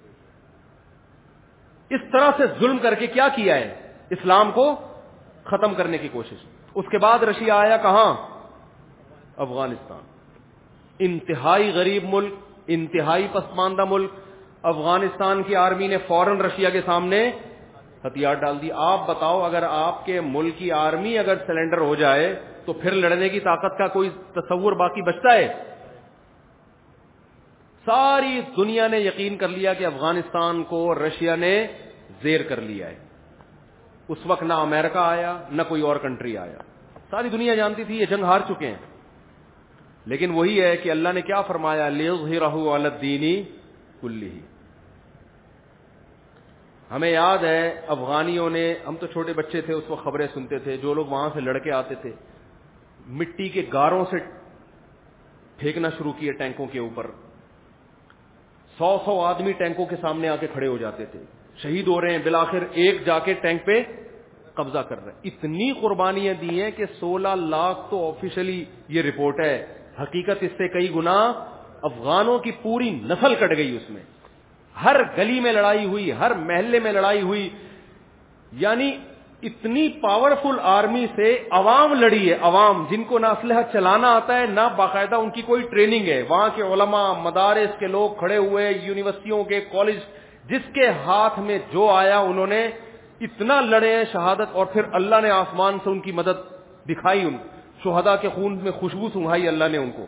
اس طرح سے ظلم کر کے کیا کیا ہے, اسلام کو ختم کرنے کی کوشش. اس کے بعد رشیا آیا کہاں, افغانستان. انتہائی غریب ملک, انتہائی پسماندہ ملک. افغانستان کی آرمی نے فوراً رشیا کے سامنے ہتھیار ڈال دی. آپ بتاؤ, اگر آپ کے ملک کی آرمی اگر سرنڈر ہو جائے تو پھر لڑنے کی طاقت کا کوئی تصور باقی بچتا ہے؟ ساری دنیا نے یقین کر لیا کہ افغانستان کو رشیا نے زیر کر لیا ہے. اس وقت نہ امریکہ آیا نہ کوئی اور کنٹری آیا, ساری دنیا جانتی تھی یہ جنگ ہار چکے ہیں. لیکن وہی ہے کہ اللہ نے کیا فرمایا, لِيُظْهِرَهُ عَلَى الدِّينِ كُلِّهِ. ہمیں یاد ہے افغانیوں نے, ہم تو چھوٹے بچے تھے اس وقت خبریں سنتے تھے, جو لوگ وہاں سے لڑکے آتے تھے مٹی کے گاروں سے پھینکنا شروع کیے ٹینکوں کے اوپر. 100 آدمی ٹینکوں کے سامنے آ کے کھڑے ہو جاتے تھے, شہید ہو رہے ہیں, بالآخر ایک جا کے ٹینک پہ قبضہ کر رہے ہیں. اتنی قربانیاں دی ہیں کہ 16 لاکھ تو آفیشلی یہ رپورٹ ہے, حقیقت اس سے کئی گنا افغانوں کی پوری نسل کٹ گئی. اس میں ہر گلی میں لڑائی ہوئی, ہر محلے میں لڑائی ہوئی. یعنی اتنی پاورفل آرمی سے عوام لڑی ہے, عوام جن کو نہ اسلحہ چلانا آتا ہے نہ باقاعدہ ان کی کوئی ٹریننگ ہے. وہاں کے علماء, مدارس کے لوگ کھڑے ہوئے, یونیورسٹیوں کے, کالج, جس کے ہاتھ میں جو آیا انہوں نے اتنا لڑے ہیں شہادت, اور پھر اللہ نے آسمان سے ان کی مدد دکھائی. ان شہداء کے خون میں خوشبو سنگھائی اللہ نے ان کو.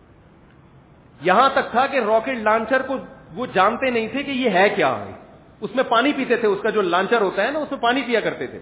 یہاں تک تھا کہ راکٹ لانچر کو وہ جانتے نہیں تھے کہ یہ ہے کیا ہے. اس میں پانی پیتے تھے, اس کا جو لانچر ہوتا ہے نا اس میں پانی پیا کرتے تھے.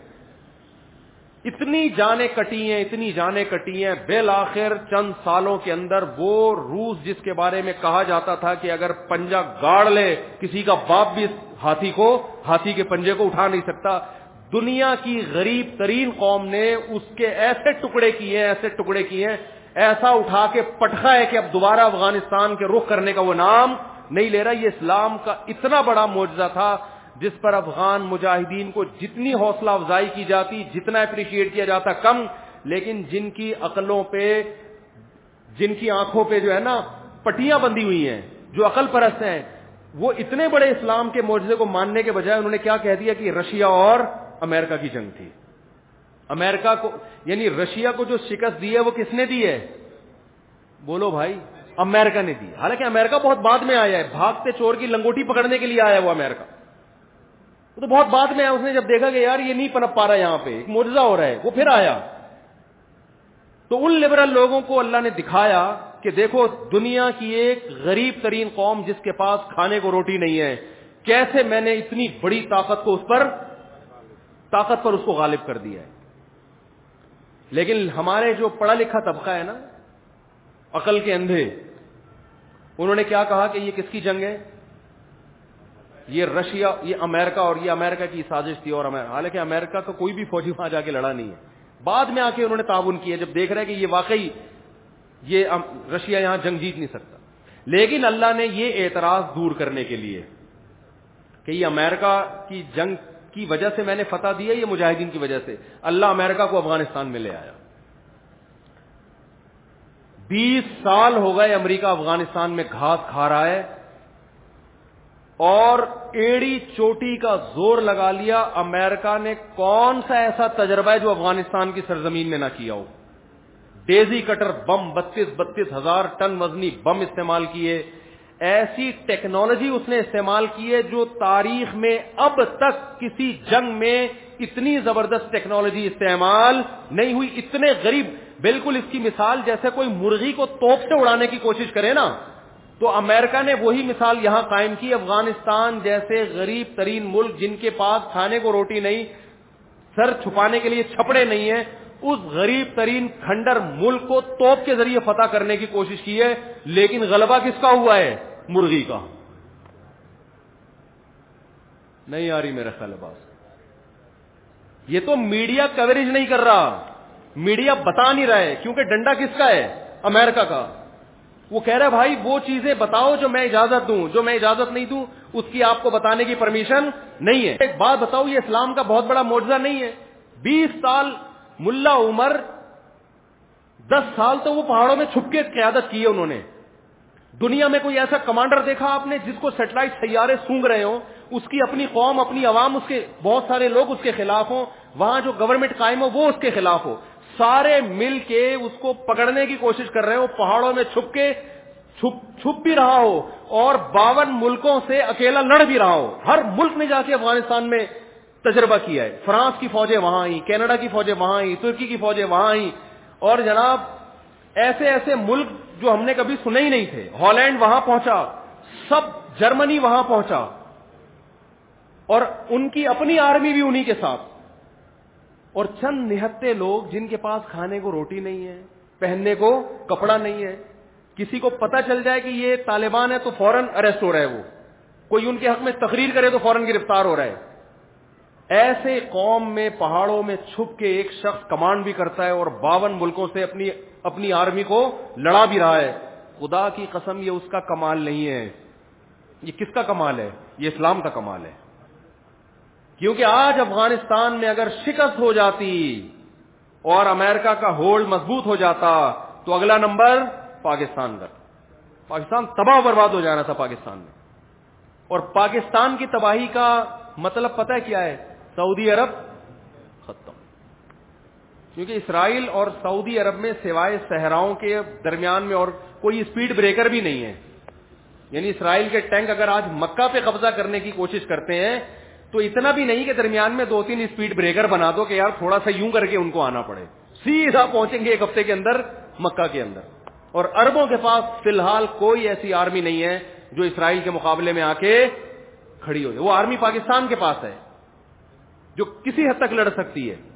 اتنی جانیں کٹی ہیں, اتنی جانیں کٹی ہیں. بالآخر چند سالوں کے اندر وہ روس جس کے بارے میں کہا جاتا تھا کہ اگر پنجہ گاڑ لے کسی کا باپ بھی ہاتھی کے پنجے کو اٹھا نہیں سکتا, دنیا کی غریب ترین قوم نے اس کے ایسے ٹکڑے کیے ہیں, ایسا اٹھا کے پٹخا ہے کہ اب دوبارہ افغانستان کے رخ کرنے کا وہ نام نہیں لے رہا. یہ اسلام کا اتنا بڑا معجزہ تھا جس پر افغان مجاہدین کو جتنی حوصلہ افزائی کی جاتی, جتنا اپریشیٹ کیا جاتا کم. لیکن جن کی عقلوں پہ, جن کی آنکھوں پہ جو ہے نا پٹیاں بندھی ہوئی ہیں, جو عقل پرست ہیں, وہ اتنے بڑے اسلام کے معجزے کو ماننے کے بجائے انہوں نے کیا کہہ دیا کہ رشیا اور امریکہ کی جنگ تھی. امریکہ کو, یعنی رشیا کو جو شکست دی ہے وہ کس نے دی ہے؟ بولو بھائی, امریکہ نے دی. حالانکہ امریکہ بہت بعد میں آیا ہے, بھاگتے چور کی لنگوٹی پکڑنے کے لیے آیا وہ امریکہ, وہ تو بہت بعد میں آیا. اس نے جب دیکھا کہ یار یہ نہیں پنپ پا رہا یہاں پہ, ایک معجزہ ہو رہا ہے, وہ پھر آیا. تو ان لبرل لوگوں کو اللہ نے دکھایا کہ دیکھو دنیا کی ایک غریب ترین قوم جس کے پاس کھانے کو روٹی نہیں ہے, کیسے میں نے اتنی بڑی طاقت پر اس کو غالب کر دیا ہے. لیکن ہمارے جو پڑھا لکھا طبقہ ہے نا, عقل کے اندھے, انہوں نے کیا کہا کہ یہ کس کی جنگ ہے, یہ رشیا, یہ امریکہ, اور یہ امریکہ کی سازش تھی. اور حالانکہ امریکہ کا کوئی بھی فوجی وہاں جا کے لڑا نہیں ہے. بعد میں آ کے انہوں نے تعاون کیا جب دیکھ رہے کہ یہ واقعی یہ رشیا یہاں جنگ جیت نہیں سکتا. لیکن اللہ نے یہ اعتراض دور کرنے کے لیے کہ یہ امریکہ کی جنگ کی وجہ سے میں نے فتح دی ہے, یہ مجاہدین کی وجہ سے, اللہ امریکہ کو افغانستان میں لے آیا. 20 سال ہو گئے امریکہ افغانستان میں گھاس کھا رہا ہے, اور ایڑی چوٹی کا زور لگا لیا. امریکہ نے کون سا ایسا تجربہ ہے جو افغانستان کی سرزمین میں نہ کیا ہو؟ ڈیزی کٹر بم, 32 ہزار ٹن وزنی بم استعمال کیے. ایسی ٹیکنالوجی اس نے استعمال کی ہے جو تاریخ میں اب تک کسی جنگ میں اتنی زبردست ٹیکنالوجی استعمال نہیں ہوئی. اتنے غریب, بالکل اس کی مثال جیسے کوئی مرغی کو توپ سے اڑانے کی کوشش کرے نا, تو امریکہ نے وہی مثال یہاں قائم کی. افغانستان جیسے غریب ترین ملک جن کے پاس کھانے کو روٹی نہیں, سر چھپانے کے لیے چھپڑے نہیں ہیں, اس غریب ترین کھنڈر ملک کو توپ کے ذریعے فتح کرنے کی کوشش کی ہے. لیکن غلبہ کس کا ہوا ہے؟ مرغی کا. نہیں آ رہی میرا خیال ہے بات. یہ تو میڈیا کوریج نہیں کر رہا, میڈیا بتا نہیں رہا ہے, کیونکہ ڈنڈا کس کا ہے؟ امریکہ کا. وہ کہہ رہا ہے بھائی وہ چیزیں بتاؤ جو میں اجازت دوں, جو میں اجازت نہیں دوں اس کی آپ کو بتانے کی پرمیشن نہیں ہے. ایک بات بتاؤ, یہ اسلام کا بہت بڑا معجزہ نہیں ہے؟ 20 سال ملا عمر, 10 سال تو وہ پہاڑوں میں چھپ کے قیادت کی ہے انہوں نے. دنیا میں کوئی ایسا کمانڈر دیکھا آپ نے جس کو سیٹلائٹ سیارے سونگ رہے ہوں, اس کی اپنی قوم, اپنی عوام, اس کے بہت سارے لوگ اس کے خلاف ہوں, وہاں جو گورنمنٹ قائم ہو وہ اس کے خلاف ہو, سارے مل کے اس کو پکڑنے کی کوشش کر رہے ہو, پہاڑوں میں چھپ کے چھپ بھی رہا ہو, اور 52 ملکوں سے اکیلا لڑ بھی رہا ہو. ہر ملک نے جا کے افغانستان میں تجربہ کیا ہے. فرانس کی فوجیں وہاں آئیں, کینیڈا کی فوجیں وہاں آئیں, ترکی کی فوجیں وہاں آئیں, اور جناب ایسے ایسے ملک جو ہم نے کبھی سنے ہی نہیں تھے. ہالینڈ وہاں پہنچا, سب جرمنی وہاں پہنچا, اور ان کی اپنی آرمی بھی انہی کے ساتھ. اور چند نہتے لوگ جن کے پاس کھانے کو روٹی نہیں ہے, پہننے کو کپڑا نہیں ہے, کسی کو پتہ چل جائے کہ یہ طالبان ہے تو فوراً اریسٹ ہو رہا ہے, وہ کوئی ان کے حق میں تقریر کرے تو فوراً گرفتار ہو رہا ہے. ایسے قوم میں پہاڑوں میں چھپ کے ایک شخص کمانڈ بھی کرتا ہے اور 52 ملکوں سے اپنی آرمی کو لڑا بھی رہا ہے. خدا کی قسم یہ اس کا کمال نہیں ہے. یہ کس کا کمال ہے؟ یہ اسلام کا کمال ہے. کیونکہ آج افغانستان میں اگر شکست ہو جاتی اور امریکہ کا ہولڈ مضبوط ہو جاتا تو اگلا نمبر پاکستان کا. پاکستان تباہ و برباد ہو جانا تھا پاکستان میں. اور پاکستان کی تباہی کا مطلب پتہ ہے کیا ہے؟ سعودی عرب ختم. کیونکہ اسرائیل اور سعودی عرب میں سوائے صحراؤں کے درمیان میں اور کوئی اسپیڈ بریکر بھی نہیں ہے. یعنی اسرائیل کے ٹینک اگر آج مکہ پہ قبضہ کرنے کی کوشش کرتے ہیں تو اتنا بھی نہیں کہ درمیان میں 2-3 اسپیڈ بریکر بنا دو کہ یار تھوڑا سا یوں کر کے ان کو آنا پڑے, سیدھا پہنچیں گے 1 ہفتے کے اندر مکہ کے اندر. اور عربوں کے پاس فی الحال کوئی ایسی آرمی نہیں ہے جو اسرائیل کے مقابلے میں آ کے کھڑی ہو جائے. وہ آرمی پاکستان کے پاس ہے جو کسی حد تک لڑ سکتی ہے.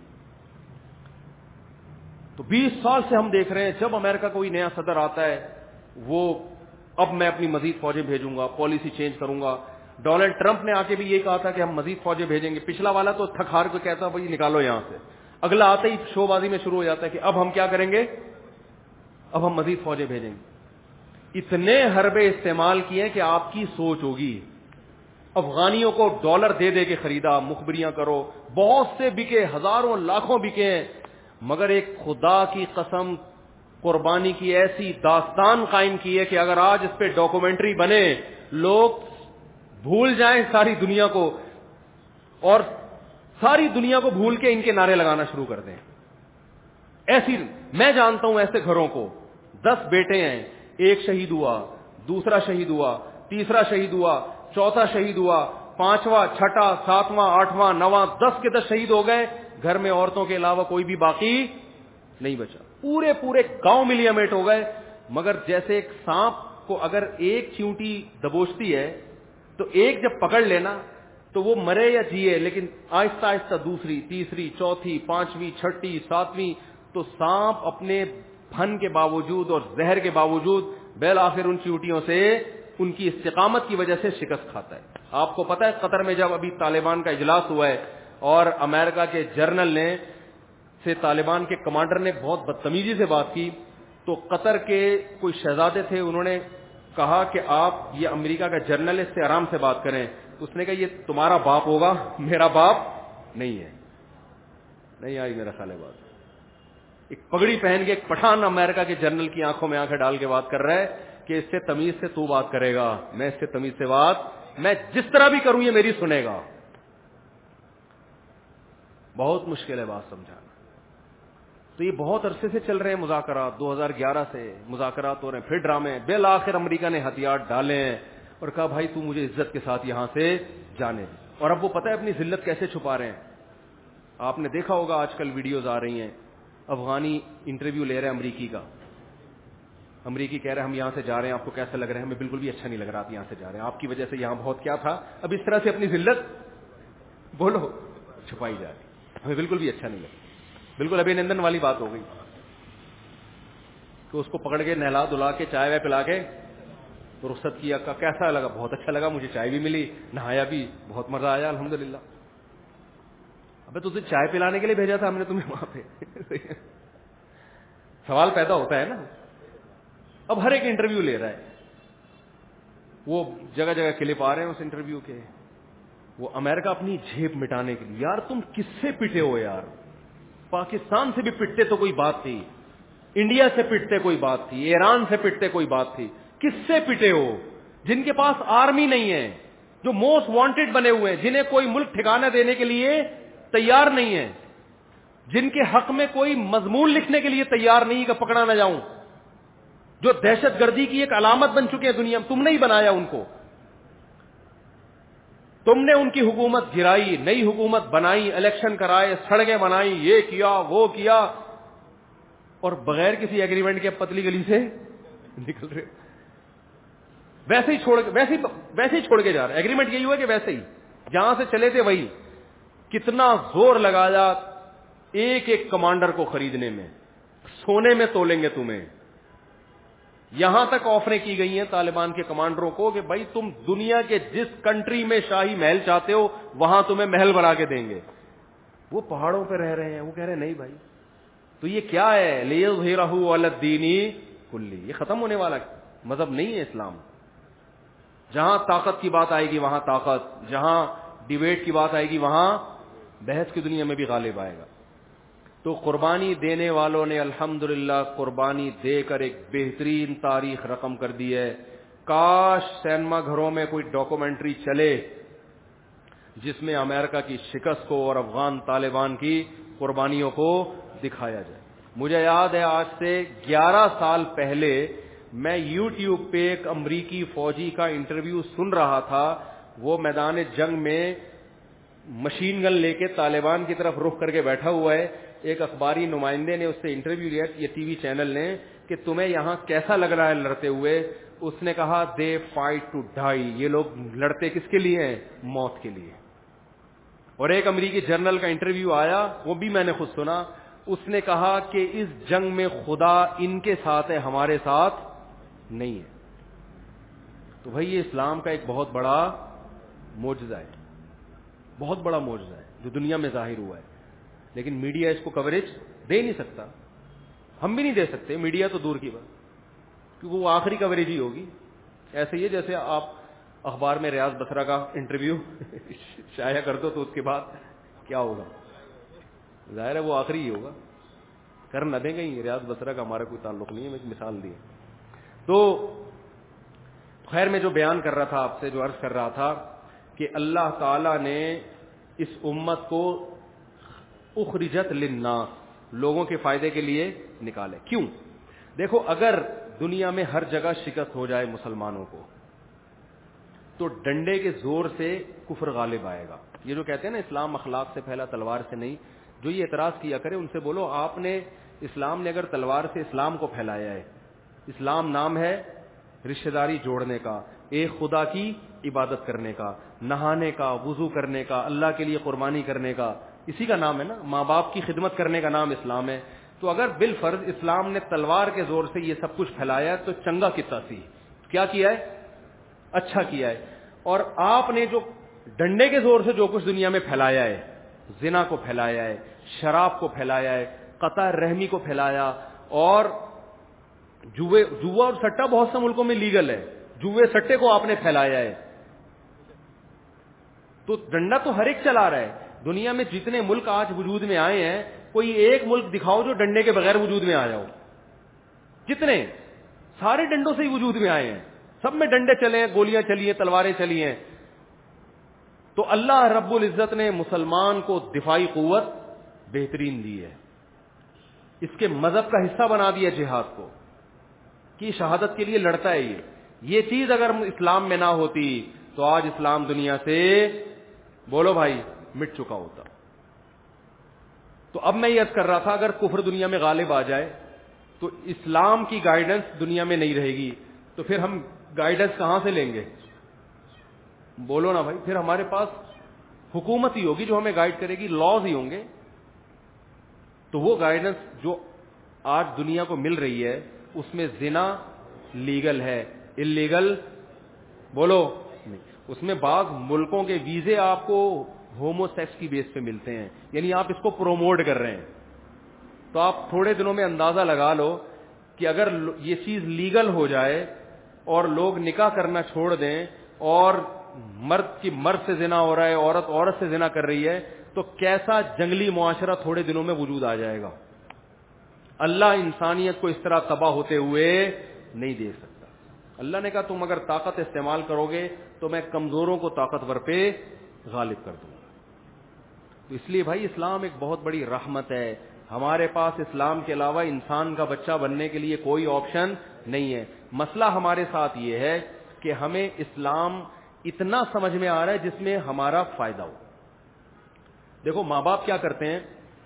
تو 20 سال سے ہم دیکھ رہے ہیں جب امریکہ کوئی نیا صدر آتا ہے وہ اب میں اپنی مزید فوجیں بھیجوں گا, پالیسی چینج کروں گا. ڈونلڈ ٹرمپ نے آ کے بھی یہ کہا تھا کہ ہم مزید فوجیں بھیجیں گے. پچھلا والا تو تھک ہار کو کہتا بھائی نکالو یہاں سے, اگلا آتے ہی شو بازی میں شروع ہو جاتا ہے کہ اب ہم کیا کریں گے, اب ہم مزید فوجیں بھیجیں گے. اتنے حربے استعمال کیے کہ آپ کی سوچ ہوگی. افغانیوں کو ڈالر دے دے کے خریدا, مخبریاں کرو, بہت سے بکے, ہزاروں لاکھوں بکے ہیں, مگر ایک خدا کی قسم قربانی کی ایسی داستان قائم کی ہے کہ اگر آج اس پہ ڈاکومنٹری بنے لوگ بھول جائیں ساری دنیا کو, اور ساری دنیا کو بھول کے ان کے نعرے لگانا شروع کر دیں. ایسی میں جانتا ہوں ایسے گھروں کو, 10 بیٹے ہیں, ایک شہید ہوا, دوسرا شہید ہوا, تیسرا شہید ہوا, چوتھا شہید ہوا, 5واں, 6واں, 7واں, 8واں, 9واں, 10 کے 10 شہید ہو گئے. گھر میں عورتوں کے علاوہ کوئی بھی باقی نہیں بچا. پورے گاؤں ملیامیٹ ہو گئے. مگر جیسے ایک سانپ کو اگر ایک چیونٹی دبوچتی ہے تو ایک جب پکڑ لینا تو وہ مرے یا جیے, لیکن آہستہ آہستہ دوسری, تیسری, چوتھی, 5ویں, 6ٹھی, 7ویں, تو سانپ اپنے پھن کے باوجود اور زہر کے باوجود بالآخر ان چیونٹیوں سے ان کی استقامت کی وجہ سے شکست کھاتا ہے. آپ کو پتا ہے قطر میں جب ابھی طالبان کا اجلاس ہوا ہے اور امریکہ کے جرنل نے سے طالبان کے کمانڈر نے بہت بدتمیزی سے بات کی, تو قطر کے کوئی شہزادے تھے, انہوں نے کہا کہ آپ یہ امریکہ کا جرنل ہے, اس سے آرام سے بات کریں. اس نے کہا یہ تمہارا باپ ہوگا, میرا باپ نہیں ہے. نہیں آئی میرا خیال ہے بات. ایک پگڑی پہن کے ایک پٹھان امریکہ کے جرنل کی آنکھوں میں آنکھیں ڈال کے بات کر رہا ہے کہ اس سے تمیز سے تو بات کرے گا, میں اس سے تمیز سے بات, میں جس طرح بھی کروں یہ میری سنے گا. بہت مشکل ہے بات سمجھانا. تو یہ بہت عرصے سے چل رہے ہیں مذاکرات, 2011 سے مذاکرات ہو رہے ہیں, پھر ڈرامے. بالآخر امریکہ نے ہتھیار ڈالے ہیں اور کہا بھائی تو مجھے عزت کے ساتھ یہاں سے جانے. اور اب وہ پتہ ہے اپنی ذلت کیسے چھپا رہے ہیں. آپ نے دیکھا ہوگا آج کل ویڈیوز آ رہی ہیں, افغانی انٹرویو لے رہے ہیں امریکی کا, امریکی کہہ رہے ہیں ہم یہاں سے جا رہے ہیں, آپ کو کیسا لگ رہا ہے؟ ہمیں بالکل بھی اچھا نہیں لگ رہا, آپ یہاں سے جا رہے ہیں, آپ کی وجہ سے یہاں بہت کیا تھا. اب اس طرح سے اپنی ذلت بولو چھپائی جا رہی, ہمیں بالکل بھی اچھا نہیں لگا. بالکل ابھینندن والی بات ہو گئی کہ اس کو پکڑ کے نہلا دھلا کے چائے وائے پلا کے تو رخصت کیا. کیسا لگا؟ بہت اچھا لگا, مجھے چائے بھی ملی, نہایا بھی, بہت مزہ آیا الحمدللہ. ابے تجھے چائے پلانے کے لیے بھیجا تھا ہم نے تمہیں وہاں پہ. سوال پیدا ہوتا ہے نا. اب ہر ایک انٹرویو لے رہا ہے, وہ جگہ جگہ کلپ آ رہے ہیں اس انٹرویو کے. وہ امریکہ اپنی جھیپ مٹانے کے لیے, یار تم کس سے پٹے ہو یار؟ پاکستان سے بھی پٹتے تو کوئی بات تھی, انڈیا سے پٹتے کوئی بات تھی, ایران سے پٹتے کوئی بات تھی, کس سے پٹے ہو؟ جن کے پاس آرمی نہیں ہے, جو موسٹ وانٹیڈ بنے ہوئے ہیں, جنہیں کوئی ملک ٹھکانہ دینے کے لیے تیار نہیں ہے, جن کے حق میں کوئی مضمون لکھنے کے لیے تیار نہیں کہ پکڑا نہ جاؤں, جو دہشت گردی کی ایک علامت بن چکے ہیں دنیا میں. تم نے ہی بنایا ان کو, تم نے ان کی حکومت گرائی, نئی حکومت بنائی, الیکشن کرائے, سڑکیں بنائی, یہ کیا وہ کیا, اور بغیر کسی ایگریمنٹ کے پتلی گلی سے نکل رہے. ویسے ہی چھوڑ کے جا رہے. ایگریمنٹ یہی ہوا کہ ویسے ہی جہاں سے چلے تھے وہی. کتنا زور لگایا ایک ایک کمانڈر کو خریدنے میں, سونے میں تولیں گے تمہیں. یہاں تک آفریں کی گئی ہیں طالبان کے کمانڈروں کو کہ بھائی تم دنیا کے جس کنٹری میں شاہی محل چاہتے ہو وہاں تمہیں محل بنا کے دیں گے. وہ پہاڑوں پہ رہ رہے ہیں, وہ کہہ رہے ہیں نہیں بھائی تو یہ کیا ہے, لیظہرہ علی الدین کلی, یہ ختم ہونے والا مذہب نہیں ہے اسلام. جہاں طاقت کی بات آئے گی وہاں طاقت, جہاں ڈیبیٹ کی بات آئے گی وہاں بحث کی دنیا میں بھی غالب آئے گا. تو قربانی دینے والوں نے الحمدللہ قربانی دے کر ایک بہترین تاریخ رقم کر دی ہے. کاش سینما گھروں میں کوئی ڈاکومنٹری چلے جس میں امریکہ کی شکست کو اور افغان طالبان کی قربانیوں کو دکھایا جائے. مجھے یاد ہے آج سے 11 سال پہلے میں یوٹیوب پہ ایک امریکی فوجی کا انٹرویو سن رہا تھا. وہ میدان جنگ میں مشین گن لے کے طالبان کی طرف رخ کر کے بیٹھا ہوا ہے. ایک اخباری نمائندے نے اس سے انٹرویو لیا, یہ ٹی وی چینل نے, کہ تمہیں یہاں کیسا لگ رہا ہے لڑتے ہوئے؟ اس نے کہا دے فائٹ ٹو ڈائی, یہ لوگ لڑتے کس کے لیے ہیں؟ موت کے لیے. اور ایک امریکی جنرل کا انٹرویو آیا, وہ بھی میں نے خود سنا, اس نے کہا کہ اس جنگ میں خدا ان کے ساتھ ہے, ہمارے ساتھ نہیں ہے. تو بھائی یہ اسلام کا ایک بہت بڑا معجزہ ہے, بہت بڑا معجزہ ہے جو دنیا میں ظاہر ہوا ہے. لیکن میڈیا اس کو کوریج دے نہیں سکتا, ہم بھی نہیں دے سکتے, میڈیا تو دور کی بات, کیونکہ وہ آخری کوریج ہی ہوگی. ایسے ہی ہے جیسے آپ اخبار میں ریاض بسرا کا انٹرویو شائع کر دو تو اس کے بعد کیا ہوگا؟ ظاہر ہے وہ آخری ہی ہوگا, کر نہ دیں گے. ریاض بسرا کا ہمارا کوئی تعلق نہیں ہے, میں ایک مثال دی. تو خیر میں جو بیان کر رہا تھا آپ سے, جو عرض کر رہا تھا کہ اللہ تعالی نے اس امت کو اخرجت للناس, لوگوں کے فائدے کے لیے نکالے. کیوں؟ دیکھو اگر دنیا میں ہر جگہ شکست ہو جائے مسلمانوں کو تو ڈنڈے کے زور سے کفر غالب آئے گا. یہ جو کہتے ہیں نا اسلام اخلاق سے پھیلا تلوار سے نہیں, جو یہ اعتراض کیا کرے ان سے بولو آپ نے, اسلام نے اگر تلوار سے اسلام کو پھیلایا ہے, اسلام نام ہے رشتہ داری جوڑنے کا, ایک خدا کی عبادت کرنے کا, نہانے کا, وضو کرنے کا, اللہ کے لیے قربانی کرنے کا, اسی کا نام ہے نا, ماں باپ کی خدمت کرنے کا نام اسلام ہے. تو اگر بالفرض اسلام نے تلوار کے زور سے یہ سب کچھ پھیلایا تو چنگا کتا سی کیا کیا ہے؟ اچھا کیا ہے. اور آپ نے جو ڈنڈے کے زور سے جو کچھ دنیا میں پھیلایا ہے, زنا کو پھیلایا ہے, شراب کو پھیلایا ہے, قطع رحمی کو پھیلایا, اور جوا اور سٹا بہت سے ملکوں میں لیگل ہے, جوئے سٹے کو آپ نے پھیلایا ہے. تو ڈنڈا تو ہر ایک چلا رہا ہے. دنیا میں جتنے ملک آج وجود میں آئے ہیں, کوئی ایک ملک دکھاؤ جو ڈنڈے کے بغیر وجود میں آیا ہو. جتنے سارے ڈنڈوں سے ہی وجود میں آئے ہیں, سب میں ڈنڈے چلے ہیں, گولیاں چلی ہیں, تلواریں چلی ہیں. تو اللہ رب العزت نے مسلمان کو دفاعی قوت بہترین دی ہے, اس کے مذہب کا حصہ بنا دیا جہاد کو, کہ شہادت کے لیے لڑتا ہے. یہ چیز اگر اسلام میں نہ ہوتی تو آج اسلام دنیا سے بولو بھائی مٹ چکا ہوتا. تو اب میں یہ عرض کر رہا تھا اگر کفر دنیا میں غالب آ جائے تو اسلام کی گائیڈنس دنیا میں نہیں رہے گی, تو پھر ہم گائیڈنس کہاں سے لیں گے؟ بولو نا بھائی. پھر ہمارے پاس حکومت ہی ہوگی جو ہمیں گائیڈ کرے گی, لاز ہی ہوں گے. تو وہ گائیڈنس جو آج دنیا کو مل رہی ہے اس میں زنا لیگل ہے, اللیگل بولو نہیں. اس میں بعض ملکوں کے ویزے آپ کو ہومو سیکس کی بیس پہ ملتے ہیں, یعنی آپ اس کو پروموٹ کر رہے ہیں. تو آپ تھوڑے دنوں میں اندازہ لگا لو کہ اگر یہ چیز لیگل ہو جائے اور لوگ نکاح کرنا چھوڑ دیں اور مرد کی مرد سے زنا ہو رہا ہے, عورت عورت سے زنا کر رہی ہے, تو کیسا جنگلی معاشرہ تھوڑے دنوں میں وجود آ جائے گا. اللہ انسانیت کو اس طرح تباہ ہوتے ہوئے نہیں دیکھ سکتا. اللہ نے کہا تم اگر طاقت استعمال کرو گے تو میں کمزوروں کو طاقتور پہ غالب کر دوں گا. تو اس لیے بھائی اسلام ایک بہت بڑی رحمت ہے. ہمارے پاس اسلام کے علاوہ انسان کا بچہ بننے کے لیے کوئی آپشن نہیں ہے. مسئلہ ہمارے ساتھ یہ ہے کہ ہمیں اسلام اتنا سمجھ میں آ رہا ہے جس میں ہمارا فائدہ ہو. دیکھو ماں باپ کیا کرتے ہیں,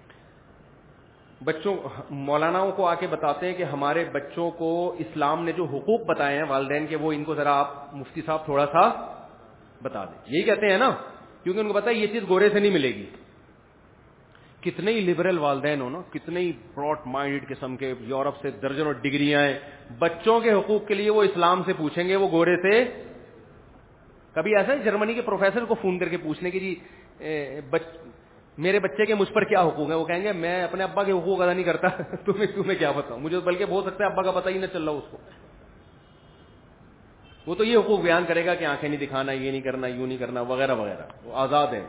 بچوں مولاناؤں کو آ کے بتاتے ہیں کہ ہمارے بچوں کو اسلام نے جو حقوق بتائے ہیں والدین کے, وہ ان کو ذرا آپ مفتی صاحب تھوڑا سا بتا دیں. یہی کہتے ہیں نا, کیونکہ ان کو پتا ہے یہ چیز گورے سے نہیں ملے گی. کتنے ہی لبرل والدین ہو نا, کتنے ہی براڈ مائنڈڈ قسم کے, یورپ سے درجنوں ڈگریاں ہیں, بچوں کے حقوق کے لیے وہ اسلام سے پوچھیں گے, وہ گورے سے. کبھی ایسا ہے جرمنی کے پروفیسر کو فون کر کے پوچھنے کہ جی میرے بچے کے مجھ پر کیا حقوق ہیں, وہ کہیں گے میں اپنے ابا کے حقوق ادا نہیں کرتا, تمہیں کیا بتاؤں, مجھے بلکہ ہو سکتا ہے ابا کا پتہ ہی نہ چل رہا اس کو. وہ تو یہ حقوق بیان کرے گا کہ آنکھیں نہیں دکھانا, یہ نہیں کرنا, یوں نہیں کرنا, وغیرہ وغیرہ, وہ آزاد ہے.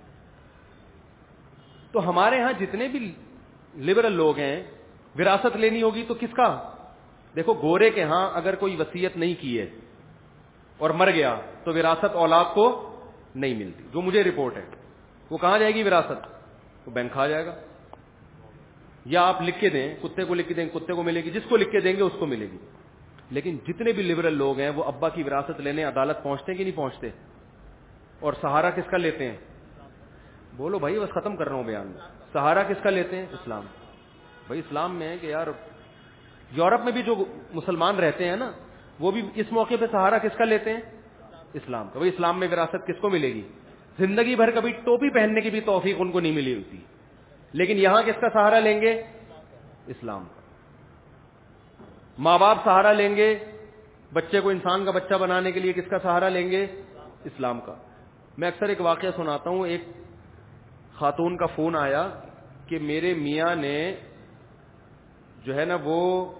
تو ہمارے ہاں جتنے بھی لبرل لوگ ہیں, وراثت لینی ہوگی تو کس کا؟ دیکھو گورے کے ہاں اگر کوئی وصیت نہیں کی ہے اور مر گیا تو وراثت اولاد کو نہیں ملتی. جو مجھے رپورٹ ہے وہ کہاں جائے گی وراثت؟ وہ بینک کھا جائے گا. یا آپ لکھ کے دیں, کتے کو لکھ کے دیں, کتے کو ملے گی, جس کو لکھ کے دیں گے اس کو ملے گی. لیکن جتنے بھی لبرل لوگ ہیں وہ ابا کی وراثت لینے عدالت پہنچتے ہیں کہ نہیں پہنچتے؟ اور سہارا کس کا لیتے ہیں؟ بولو بھائی, بس ختم کر رہا ہوں بیان میں. سہارا کس کا لیتے ہیں؟ اسلام. بھائی اسلام میں ہے کہ یار یورپ میں بھی جو مسلمان رہتے ہیں نا, وہ بھی اس موقع پہ سہارا کس کا لیتے ہیں؟ اسلام کا. بھائی اسلام میں وراثت کس کو ملے گی؟ زندگی بھر کبھی ٹوپی پہننے کی بھی توفیق ان کو نہیں ملی ہوتی, لیکن یہاں کس کا سہارا لیں گے؟ اسلام کا. ماں باپ سہارا لیں گے بچے کو انسان کا بچہ بنانے کے لیے, کس کا سہارا لیں گے؟ اسلام کا. میں اکثر ایک واقعہ سناتا ہوں. ایک خاتون کا فون آیا کہ میرے میاں نے جو ہے نا وہ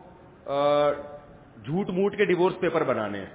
جھوٹ موٹ کے ڈیورس پیپر بنانے ہیں.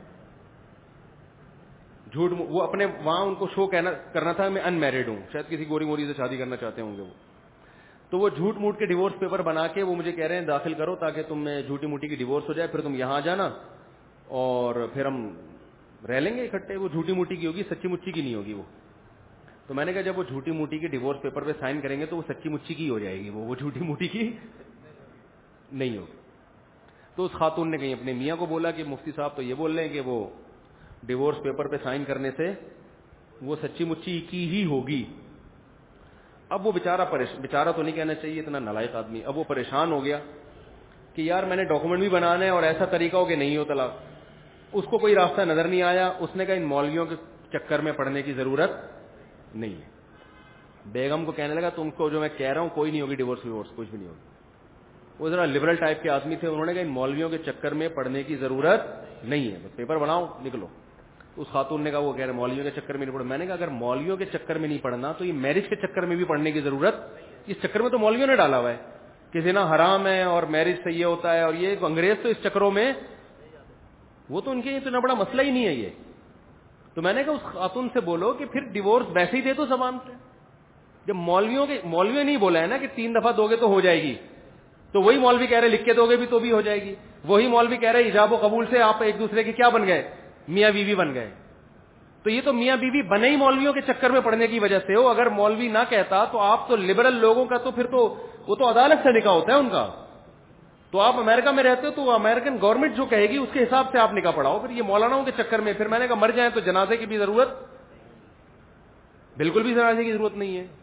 جھوٹ وہ اپنے وہاں ان کو شو کرنا تھا میں ان میرڈ ہوں, شاید کسی گوری موری سے شادی کرنا چاہتے ہوں گے وہ. تو وہ جھوٹ موٹ کے ڈیورس پیپر بنا کے وہ مجھے کہہ رہے ہیں داخل کرو تاکہ تم میں جھوٹی موٹی کی ڈیورس ہو جائے, پھر تم یہاں آ جانا اور پھر ہم رہ لیں گے اکٹھے. وہ جھوٹی موٹی کی ہوگی, سچی مچی کی نہیں ہوگی وہ. تو میں نے کہا جب وہ جھوٹی موٹی کے ڈیورس پیپر پہ سائن کریں گے تو وہ سچی مچی کی ہو جائے گی, وہ جھوٹی موٹی کی نہیں ہوگی. تو اس خاتون نے کہیں اپنے میاں کو بولا کہ مفتی صاحب تو یہ بول رہے ہیں کہ وہ ڈیورس پیپر پہ سائن کرنے سے وہ سچی مچی کی ہی ہوگی. اب وہ بیچارہ تو نہیں کہنا چاہیے, اتنا نالائق آدمی. اب وہ پریشان ہو گیا کہ یار میں نے ڈاکومنٹ بھی بنانا ہے اور ایسا طریقہ ہو کہ نہیں ہو طلاق. اس کو کوئی راستہ نظر نہیں آیا. اس نے کہا ان مولویوں کے چکر میں پڑنے کی ضرورت نہیں ہے. بیگم کو کہنے لگا تم کو جو میں کہہ رہا ہوں کوئی نہیں ہوگی ڈیورس کچھ بھی نہیں ہوگی. وہ ذرا لبرل ٹائپ کے آدمی تھے, انہوں نے کہا ان مولویوں کے چکر میں پڑنے کی ضرورت نہیں ہے, بس پیپر بناؤ نکلو. اس خاتون نے کہا وہ کہہ رہے مولویوں کے چکر میں نہیں پڑھو. میں نے کہا اگر مولویوں کے چکر میں نہیں پڑھنا تو یہ میرج کے چکر میں بھی پڑھنے کی ضرورت, اس چکر میں تو مولویوں نے ڈالا ہوا ہے کہ زنا حرام ہے اور میرج سے یہ ہوتا ہے, اور یہ انگریز تو اس چکروں میں, وہ تو ان کے اتنا بڑا مسئلہ ہی نہیں ہے یہ. تو میں نے کہا اس خاتون سے بولو کہ پھر ڈیورس ویسے ہی دے دو زبان سے. جب مولویوں نہیں بولا ہے نا کہ 3 دفعہ دو گے تو ہو جائے گی, تو وہی مولوی کہہ رہے لکھ کے دو گے بھی تو بھی ہو جائے گی. وہی مولوی کہہ رہے ایجاب و قبول سے آپ ایک دوسرے کے کیا بن گئے, میاں بیوی بن گئے. تو یہ تو میاں بیوی بنے ہی مولویوں کے چکر میں پڑنے کی وجہ سے ہو. اگر مولوی نہ کہتا تو آپ تو لبرل لوگوں کا تو پھر تو وہ تو عدالت سے نکاح ہوتا ہے ان کا. تو آپ امریکہ میں رہتے ہو تو امریکن گورنمنٹ جو کہے گی اس کے حساب سے آپ نکاح پڑھاؤ. پھر یہ مولاناؤں کے چکر میں پھر میں نے کہا مر جائیں تو جنازے کی بھی ضرورت, بالکل بھی جنازے کی ضرورت نہیں ہے.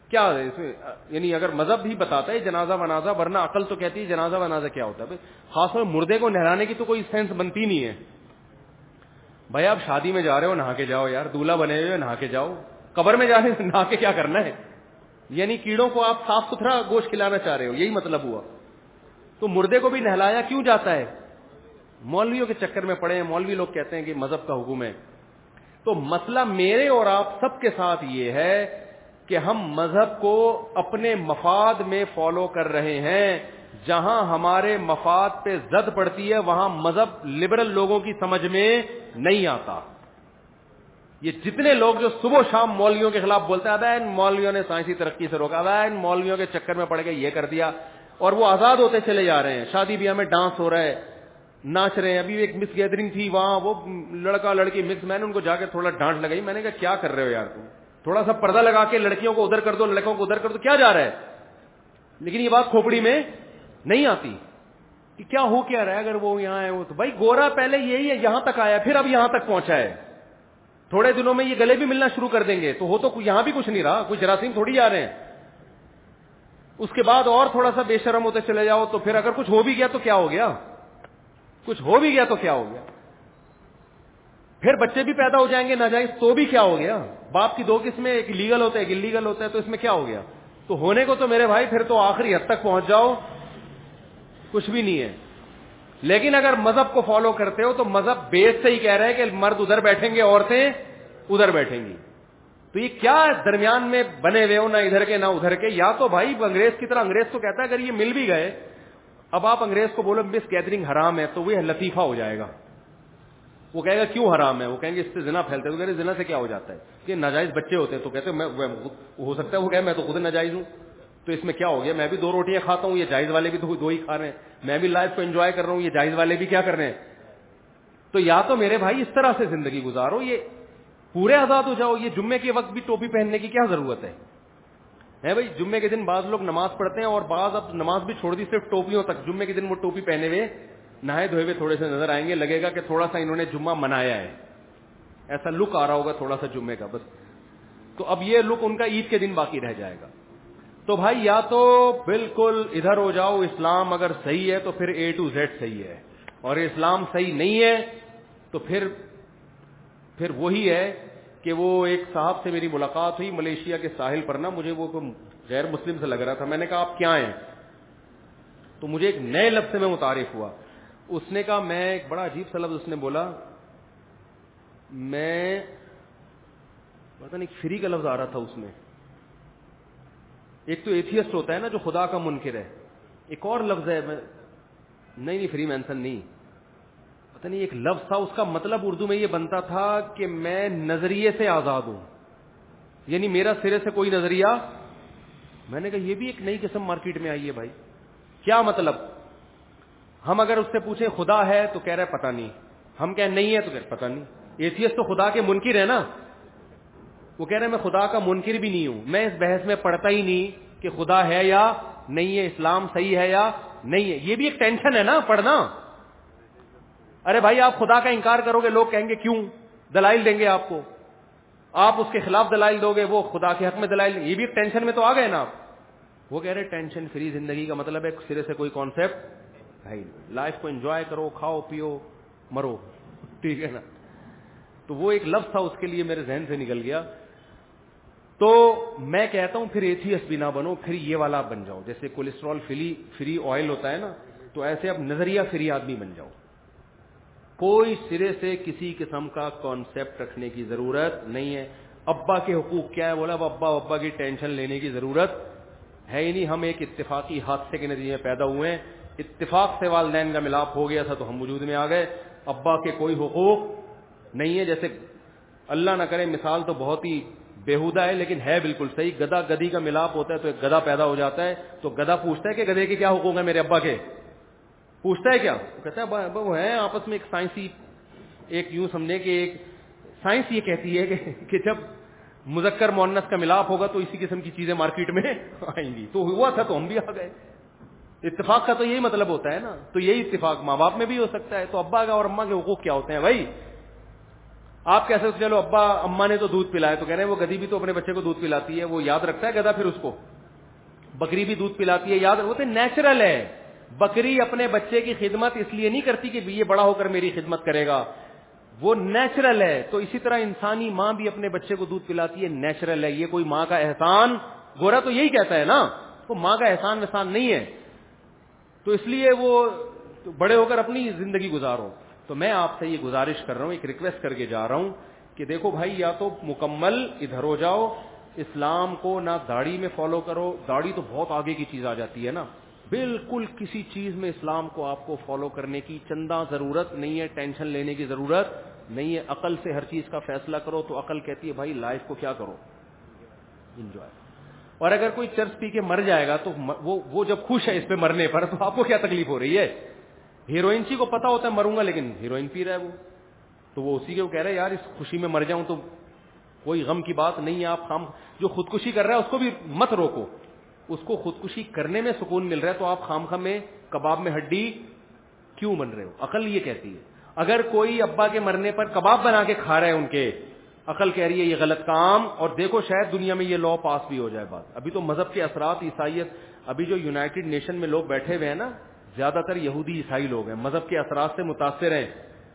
کیا اس میں یعنی اگر مذہب بھی بتاتا ہے جنازہ ونازہ, ورنہ عقل تو کہتی ہے جنازہ ونازہ کیا ہوتا ہے. خاص طور مردے کو نہلانے کی تو کوئی سینس بنتی نہیں ہے. بھائی آپ شادی میں جا رہے ہو نہا کے جاؤ یار, دولہا بنے ہوئے نہا کے جاؤ. قبر میں جانے نہا کے کیا کرنا ہے؟ یعنی کیڑوں کو آپ صاف ستھرا گوشت کھلانا چاہ رہے ہو, یہی مطلب ہوا. تو مردے کو بھی نہلایا کیوں جاتا ہے؟ مولویوں کے چکر میں پڑے ہیں. مولوی لوگ کہتے ہیں کہ مذہب کا حکم ہے. تو مسئلہ میرے اور آپ سب کے ساتھ یہ ہے کہ ہم مذہب کو اپنے مفاد میں فالو کر رہے ہیں. جہاں ہمارے مفاد پہ زد پڑتی ہے وہاں مذہب لبرل لوگوں کی سمجھ میں نہیں آتا. یہ جتنے لوگ جو صبح شام مولویوں کے خلاف بولتے ہیں, ان مولویوں نے سائنسی ترقی سے روکا, ان مولویوں کے چکر میں پڑ کے یہ کر دیا, اور وہ آزاد ہوتے چلے جا رہے ہیں. شادی بیاہ میں ڈانس ہو رہا ہے, ناچ رہے ہیں. ابھی ایک مس گیدرنگ تھی وہاں, وہ لڑکا لڑکی مکس, میں نے ان کو جا کے تھوڑا ڈانٹ لگائی. میں نے کہا کیا کر رہے ہو یار تم, تھوڑا سا پردہ لگا کے لڑکیوں کو ادھر کر دو, لڑکوں کو ادھر کر دو, کیا جا رہا ہے؟ لیکن یہ بات کھوپڑی میں نہیں آتی کہ کیا ہو کیا رہا ہے. اگر وہ یہاں ہے وہ تو بھائی گورا پہلے یہی ہے, یہاں تک آیا, پھر اب یہاں تک پہنچا ہے. تھوڑے دنوں میں یہ گلے بھی ملنا شروع کر دیں گے, تو ہو تو یہاں بھی کچھ نہیں رہا, کوئی جراثیم تھوڑی جا رہے ہیں. اس کے بعد اور تھوڑا سا بے شرم ہوتے چلے جاؤ, تو پھر اگر کچھ ہو بھی گیا تو کیا ہو گیا, کچھ ہو بھی گیا تو کیا ہو گیا. پھر بچے بھی پیدا ہو جائیں گے ناجائز تو بھی کیا ہو گیا. باپ کی دو قسمیں, ایک لیگل ہوتا ہے ایک انلیگل ہوتا ہے, تو اس میں کیا ہو گیا. تو ہونے کو تو میرے بھائی پھر تو آخری حد تک پہنچ جاؤ, کچھ بھی نہیں ہے. لیکن اگر مذہب کو فالو کرتے ہو تو مذہب بیس سے ہی کہہ رہا ہے کہ مرد ادھر بیٹھیں گے, عورتیں ادھر بیٹھیں گی. تو یہ کیا درمیان میں بنے ہوئے ہو, نہ ادھر کے نہ ادھر کے. یا تو بھائی انگریز کی طرح, انگریز تو کہتا ہے اگر یہ مل بھی گئے, اب آپ انگریز کو بولو مس گیدرنگ حرام ہے تو وہ لطیفہ ہو جائے گا. وہ کہے گا کیوں حرام ہے, وہ کہیں گے اس سے زنا پھیلتا ہے. تو کہتے زنا سے کیا ہو جاتا ہے کہ ناجائز بچے ہوتے ہیں. تو کہتے ہیں ہو سکتا ہے وہ کہے میں تو خود ناجائز ہوں, تو اس میں کیا ہو گیا, میں بھی 2 روٹیاں کھاتا ہوں, یہ جائز والے بھی تو 2 ہی کھا رہے ہیں. میں بھی لائف کو انجوائے کر رہا ہوں, یہ جائز والے بھی کیا کر رہے ہیں. تو یا تو میرے بھائی اس طرح سے زندگی گزارو, یہ پورے آزاد ہو جاؤ. یہ جمعے کے وقت بھی ٹوپی پہننے کی کیا ضرورت ہے بھائی. جمعے کے دن بعض لوگ نماز پڑھتے ہیں, اور بعض اب نماز بھی چھوڑ دی صرف ٹوپیوں تک. جمعے کے دن وہ ٹوپی پہنے ہوئے نہائے دھوئے ہوئے تھوڑے سے نظر آئیں گے, لگے گا کہ تھوڑا سا انہوں نے جمعہ منایا ہے, ایسا لک آ رہا ہوگا تھوڑا سا جمعے کا بس. تو اب یہ لک ان کا عید کے دن باقی رہ جائے گا. تو بھائی یا تو بالکل ادھر ہو جاؤ, اسلام اگر صحیح ہے تو پھر A to Z صحیح ہے, اور اسلام صحیح نہیں ہے تو پھر وہی ہے کہ وہ ایک صاحب سے میری ملاقات ہوئی ملیشیا کے ساحل پر نا, مجھے وہ غیر مسلم سے لگ رہا تھا. میں نے کہا آپ کیا ہیں, تو مجھے ایک نئے لفظ سے میں متعارف ہوا. اس نے کہا میں, ایک بڑا عجیب سا لفظ اس نے بولا, میں پتہ نہیں فری کا لفظ آ رہا تھا اس میں. ایک تو ایتھیسٹ ہوتا ہے نا جو خدا کا منکر ہے, ایک اور لفظ ہے, نہیں فری مینسن نہیں, پتہ نہیں ایک لفظ تھا, اس کا مطلب اردو میں یہ بنتا تھا کہ میں نظریے سے آزاد ہوں, یعنی میرا سرے سے کوئی نظریہ. میں نے کہا یہ بھی ایک نئی قسم مارکیٹ میں آئی ہے بھائی. کیا مطلب, ہم اگر اس سے پوچھیں خدا ہے تو کہہ رہا ہے پتہ نہیں, ہم کہیں نہیں ہے تو کہہ رہے پتہ نہیں. ایتھیسٹ تو خدا کے منکر ہے نا, وہ کہہ رہے ہیں میں خدا کا منکر بھی نہیں ہوں, میں اس بحث میں پڑھتا ہی نہیں کہ خدا ہے یا نہیں ہے, اسلام صحیح ہے یا نہیں ہے. یہ بھی ایک ٹینشن ہے نا پڑھنا. ارے بھائی آپ خدا کا انکار کرو گے, لوگ کہیں گے کیوں, دلائل دیں گے آپ کو, آپ اس کے خلاف دلائل دو گے, وہ خدا کے حق میں دلائل. یہ بھی ایک ٹینشن میں تو آ گئے نا آپ. وہ کہہ رہے ٹینشن فری زندگی کا مطلب ہے سرے سے کوئی کانسیپٹ ہے, لائف کو انجوائے کرو, کھاؤ پیو مرو, ٹھیک ہے نا. تو وہ ایک لفظ تھا اس کے لیے میرے ذہن سے نکل گیا. تو میں کہتا ہوں پھر ایتھیسٹ بھی نہ بنو, پھر یہ والا بن جاؤ, جیسے کولیسٹرول فری آئل ہوتا ہے نا, تو ایسے اب نظریہ فری آدمی بن جاؤ. کوئی سرے سے کسی قسم کا کانسیپٹ رکھنے کی ضرورت نہیں ہے. ابا کے حقوق کیا ہے, بولا ابا کی ٹینشن لینے کی ضرورت ہے ہی نہیں. ہم ایک اتفاقی حادثے کے نتیجے میں پیدا ہوئے ہیں, اتفاق سے والدین کا ملاپ ہو گیا تھا تو ہم وجود میں آ گئے. ابا کے کوئی حقوق نہیں ہے. جیسے اللہ نہ کرے مثال تو بہت ہی بےہودہ ہے لیکن ہے بالکل صحیح, گدھا گدھی کا ملاپ ہوتا ہے تو ایک گدھا پیدا ہو جاتا ہے, تو گدھا پوچھتا ہے کہ گدھے کے کیا حقوق ہیں میرے ابا کے, پوچھتا ہے کیا, کہتا ہے وہ ہے آپس میں ایک سائنسی, ایک یوں سمجھے کہ ایک سائنس یہ کہتی ہے کہ جب مذکر مؤنث کا ملاپ ہوگا تو اسی قسم کی چیزیں مارکیٹ میں آئیں گی. تو ہوا تھا تو ہم بھی آ گئے. اتفاق کا تو یہی مطلب ہوتا ہے نا, تو یہی اتفاق ماں باپ میں بھی ہو سکتا ہے. تو ابا کا اور اماں کے حقوق کیا ہوتے ہیں بھائی, آپ کیسے چلو ابا اماں نے تو دودھ پلایا, تو کہہ رہے ہیں وہ گدھی بھی تو اپنے بچے کو دودھ پلاتی ہے, وہ یاد رکھتا ہے گدھا پھر اس کو, بکری بھی دودھ پلاتی ہے یاد, وہ تو نیچرل ہے. بکری اپنے بچے کی خدمت اس لیے نہیں کرتی کہ یہ بڑا ہو کر میری خدمت کرے گا, وہ نیچرل ہے. تو اسی طرح انسانی ماں بھی اپنے بچے کو دودھ پلاتی ہے, نیچرل ہے. یہ کوئی ماں کا احسان, گورا تو یہی کہتا ہے نا, وہ ماں کا احسان وحسان نہیں ہے. تو اس لیے وہ بڑے ہو کر اپنی زندگی گزارو. تو میں آپ سے یہ گزارش کر رہا ہوں, ایک ریکویسٹ کر کے جا رہا ہوں کہ دیکھو بھائی, یا تو مکمل ادھر ہو جاؤ, اسلام کو نہ داڑھی میں فالو کرو, داڑھی تو بہت آگے کی چیز آ جاتی ہے نا, بالکل کسی چیز میں اسلام کو آپ کو فالو کرنے کی چندہ ضرورت نہیں ہے, ٹینشن لینے کی ضرورت نہیں ہے. عقل سے ہر چیز کا فیصلہ کرو. تو عقل کہتی ہے بھائی لائف کو کیا کرو, انجوائے. اور اگر کوئی چرس پی کے مر جائے گا تو وہ جب خوش ہے اس پہ مرنے پر, تو آپ کو کیا تکلیف ہو رہی ہے؟ ہیروئن کو پتا ہوتا ہے مروں گا لیکن ہیروئن پی رہا ہے وہ, تو وہ اسی کے کہہ رہے ہیں یار اس خوشی میں مر جاؤں تو کوئی غم کی بات نہیں ہے. آپ خام جو خودکشی کر رہا ہے اس کو بھی مت روکو, اس کو خودکشی کرنے میں سکون مل رہا ہے, تو آپ خام میں کباب میں ہڈی کیوں بن رہے ہو؟ عقل یہ کہتی ہے. اگر کوئی ابا کے مرنے پر کباب بنا کے کھا رہے ہیں ان کے, عقل کہہ رہی ہے یہ غلط کام, اور دیکھو شاید دنیا میں یہ لا پاس بھی ہو جائے. بات ابھی تو مذہب کے اثرات, عیسائیت, ابھی جو یونائٹڈ نیشن میں لوگ بیٹھے ہوئے ہیں نا, زیادہ تر یہودی عیسائی لوگ ہیں, مذہب کے اثرات سے متاثر ہیں.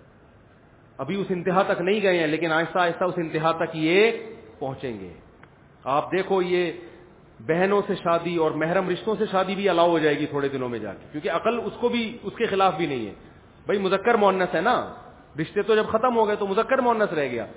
ابھی اس انتہا تک نہیں گئے ہیں لیکن آہستہ آہستہ اس انتہا تک یہ پہنچیں گے. آپ دیکھو یہ بہنوں سے شادی اور محرم رشتوں سے شادی بھی الاؤ ہو جائے گی تھوڑے دنوں میں جا کے, کیونکہ عقل اس کو بھی اس کے خلاف بھی نہیں ہے. بھائی مذکر مؤنث ہے نا, رشتے تو جب ختم ہو گئے تو مذکر مؤنث رہ گیا.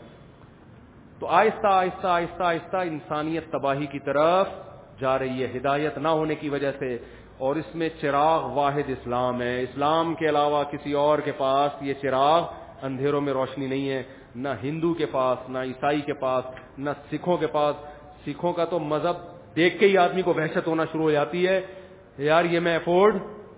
تو آہستہ آہستہ آہستہ آہستہ انسانیت تباہی کی طرف جا رہی ہے, ہدایت نہ ہونے کی وجہ سے. اور اس میں چراغ واحد اسلام ہے, اسلام کے علاوہ کسی اور کے پاس یہ چراغ اندھیروں میں روشنی نہیں ہے, نہ ہندو کے پاس, نہ عیسائی کے پاس, نہ سکھوں کے پاس. سکھوں کا تو مذہب دیکھ کے ہی آدمی کو وحشت ہونا شروع ہو جاتی ہے, یار یہ میں افورڈ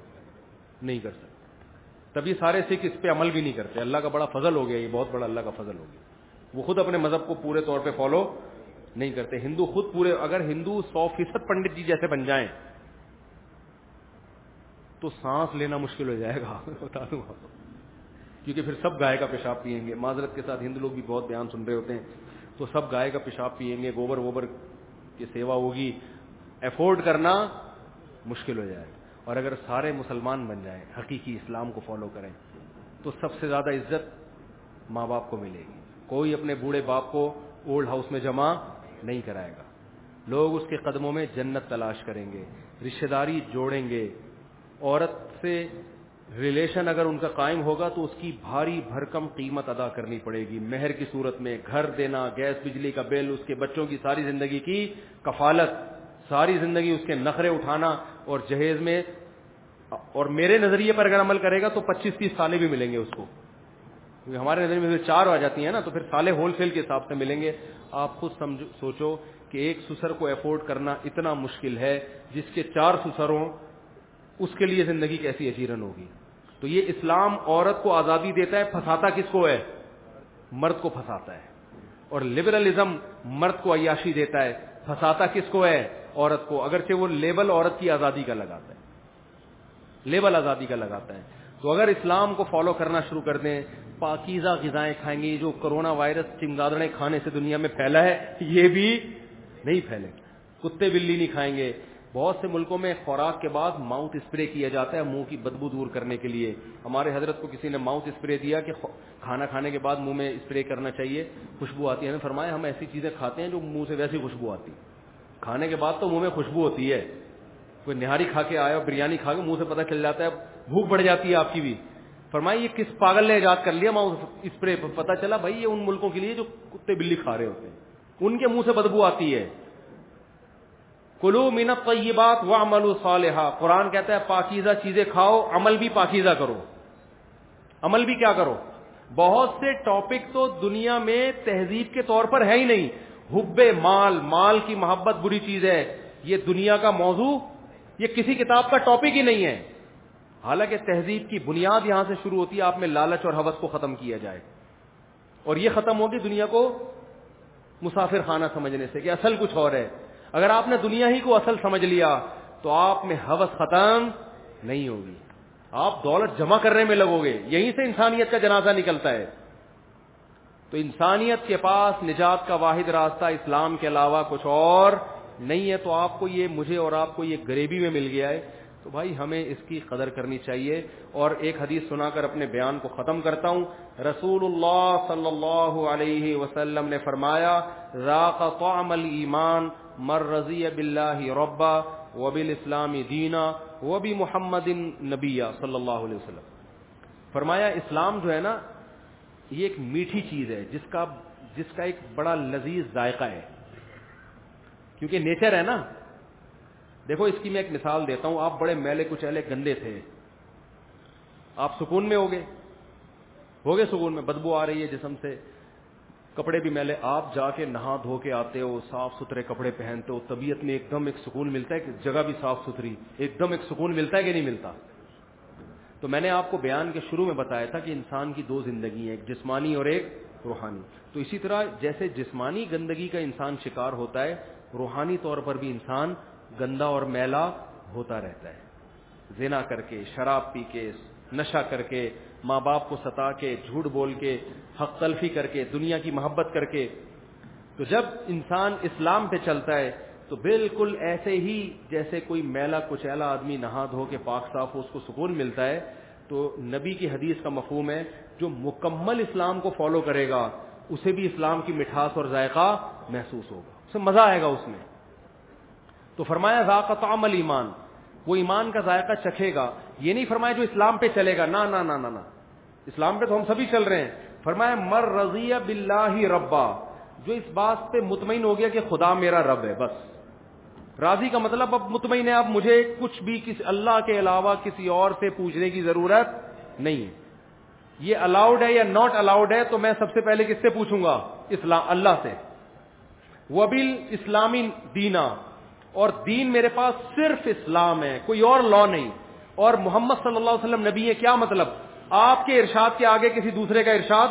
نہیں کر سکتا. تبھی سارے سکھ اس پہ عمل بھی نہیں کرتے. اللہ کا بڑا فضل ہو گیا, یہ بہت بڑا اللہ کا فضل ہو گیا. وہ خود اپنے مذہب کو پورے طور پہ فالو نہیں کرتے. ہندو خود پورے, اگر ہندو 100% پنڈت جی جیسے بن جائیں تو سانس لینا مشکل ہو جائے گا, بتا دوں آپ کو, کیونکہ پھر سب گائے کا پیشاب پیئیں گے. معذرت کے ساتھ ہندو لوگ بھی بہت بیان سن رہے ہوتے ہیں, تو سب گائے کا پیشاب پیئیں گے, گوبر ووبر کی سیوا ہوگی, افورڈ کرنا مشکل ہو جائے گا. اور اگر سارے مسلمان بن جائیں, حقیقی اسلام کو فالو کریں, تو سب سے زیادہ عزت ماں باپ کو ملے گی. کوئی اپنے بوڑھے باپ کو اولڈ ہاؤس میں جمع نہیں کرائے گا. لوگ اس کے قدموں میں جنت تلاش کریں گے, رشتہ داری جوڑیں گے. عورت سے ریلیشن اگر ان کا قائم ہوگا تو اس کی بھاری بھرکم قیمت ادا کرنی پڑے گی. مہر کی صورت میں گھر دینا, گیس بجلی کا بل, اس کے بچوں کی ساری زندگی کی کفالت, ساری زندگی اس کے نخرے اٹھانا اور جہیز میں. اور میرے نظریے پر اگر عمل کرے گا تو 25-30 سالیں بھی ملیں گے اس کو, کیونکہ ہمارے نظریے میں 4 آ جاتی ہیں نا, تو پھر سالے ہول سیل کے حساب سے ملیں گے. آپ خود سوچو کہ ایک سسر کو افورڈ کرنا اتنا مشکل ہے, جس کے 4 سسروں, اس کے لیے زندگی کیسی اجیرن ہوگی. تو یہ اسلام عورت کو آزادی دیتا ہے, پھنساتا کس کو ہے؟ مرد کو پھنساتا ہے. اور لبرلزم مرد کو عیاشی دیتا ہے, پھنساتا کس کو ہے؟ عورت کو. اگرچہ وہ لیبل عورت کی آزادی کا لگاتا ہے, لیبل آزادی کا لگاتا ہے. تو اگر اسلام کو فالو کرنا شروع کر دیں, پاکیزہ غذائیں کھائیں گے. جو کرونا وائرس چمگادڑیں کھانے سے دنیا میں پھیلا ہے, یہ بھی نہیں پھیلے. کتے بلی نہیں کھائیں گے. بہت سے ملکوں میں خوراک کے بعد ماؤتھ اسپرے کیا جاتا ہے منہ کی بدبو دور کرنے کے لیے. ہمارے حضرت کو کسی نے ماؤتھ اسپرے دیا کہ کھانا کھانے کے بعد منہ میں اسپرے کرنا چاہیے, خوشبو آتی ہے. نے فرمایا ہم ایسی چیزیں کھاتے ہیں جو منہ سے ویسی خوشبو آتی, کھانے کے بعد تو منہ میں خوشبو ہوتی ہے. کوئی نہاری کھا کے آیا, بریانی کھا کے منہ سے پتہ چل جاتا ہے, بھوک بڑھ جاتی ہے آپ کی بھی. فرمایا یہ کس پاگل نے ایجاد کر لیا ماؤتھ اسپرے؟ پتہ چلا بھائی یہ ان ملکوں کے لیے جو کتے بلی کھا رہے ہوتے ہیں, ان کے منہ سے بدبو آتی ہے. کلوا من الطیبات واعملوا صالحا. قرآن کہتا ہے پاکیزہ چیزیں کھاؤ, عمل بھی پاکیزہ کرو. عمل بھی کیا کرو؟ بہت سے ٹاپک تو دنیا میں تہذیب کے طور پر ہے ہی نہیں. حب مال, مال کی محبت بری چیز ہے, یہ دنیا کا موضوع, یہ کسی کتاب کا ٹاپک ہی نہیں ہے. حالانکہ تہذیب کی بنیاد یہاں سے شروع ہوتی ہے, آپ میں لالچ اور ہوس کو ختم کیا جائے. اور یہ ختم ہوگی دنیا کو مسافر خانہ سمجھنے سے کہ اصل کچھ اور ہے. اگر آپ نے دنیا ہی کو اصل سمجھ لیا تو آپ میں ہوس ختم نہیں ہوگی, آپ دولت جمع کرنے میں لگو گے. یہیں سے انسانیت کا جنازہ نکلتا ہے. تو انسانیت کے پاس نجات کا واحد راستہ اسلام کے علاوہ کچھ اور نہیں ہے. تو آپ کو یہ, مجھے اور آپ کو یہ غریبی میں مل گیا ہے, تو بھائی ہمیں اس کی قدر کرنی چاہیے. اور ایک حدیث سنا کر اپنے بیان کو ختم کرتا ہوں. رسول اللہ صلی اللہ علیہ وسلم نے فرمایا, ذاق طعم الایمان من رضی باللہ ربا وبالاسلام دینا وبمحمد نبیا صلی اللہ علیہ وسلم. فرمایا اسلام جو ہے نا یہ ایک میٹھی چیز ہے جس کا ایک بڑا لذیذ ذائقہ ہے, کیونکہ نیچر ہے نا. دیکھو اس کی میں ایک مثال دیتا ہوں. آپ بڑے میلے کچیلے گندے تھے, آپ سکون میں ہوگے سکون میں, بدبو آ رہی ہے جسم سے, کپڑے بھی میلے, آپ جا کے نہا دھو کے آتے ہو, صاف ستھرے کپڑے پہنتے ہو, طبیعت میں ایک دم ایک سکون ملتا ہے کہ جگہ بھی صاف ستھری, ایک دم ایک سکون ملتا ہے کہ نہیں ملتا. تو میں نے آپ کو بیان کے شروع میں بتایا تھا کہ انسان کی دو زندگی ہیں, ایک جسمانی اور ایک روحانی. تو اسی طرح جیسے جسمانی گندگی کا انسان شکار ہوتا ہے, روحانی طور پر بھی انسان گندا اور میلا ہوتا رہتا ہے. زنا کر کے, شراب پی کے, نشہ کر کے, ماں باپ کو ستا کے, جھوٹ بول کے, حق تلفی کر کے, دنیا کی محبت کر کے. تو جب انسان اسلام پہ چلتا ہے تو بالکل ایسے ہی جیسے کوئی میلا کچیلا آدمی نہا دھو کے پاک صاف ہو اس کو سکون ملتا ہے. تو نبی کی حدیث کا مفہوم ہے جو مکمل اسلام کو فالو کرے گا اسے بھی اسلام کی مٹھاس اور ذائقہ محسوس ہوگا, اسے مزہ آئے گا اس میں. تو فرمایا ذاق طعم الایمان, وہ ایمان کا ذائقہ چکھے گا. یہ نہیں فرمایا جو اسلام پہ چلے گا, نا نا نا نا نا, اسلام پہ تو ہم سبھی چل رہے ہیں. فرمایا مر رضی باللہ ربا, جو اس بات پہ مطمئن ہو گیا کہ خدا میرا رب ہے. بس راضی کا مطلب اب مطمئن ہے, اب مجھے کچھ بھی اللہ کے علاوہ کسی اور سے پوچھنے کی ضرورت نہیں ہے. یہ الاؤڈ ہے یا ناٹ الاؤڈ ہے تو میں سب سے پہلے کس سے پوچھوں گا؟ اللہ سے. وبالاسلامی دینا, اور دین میرے پاس صرف اسلام ہے, کوئی اور لا نہیں. اور محمد صلی اللہ علیہ وسلم نبی ہے. کیا مطلب؟ آپ کے ارشاد کے آگے کسی دوسرے کا ارشاد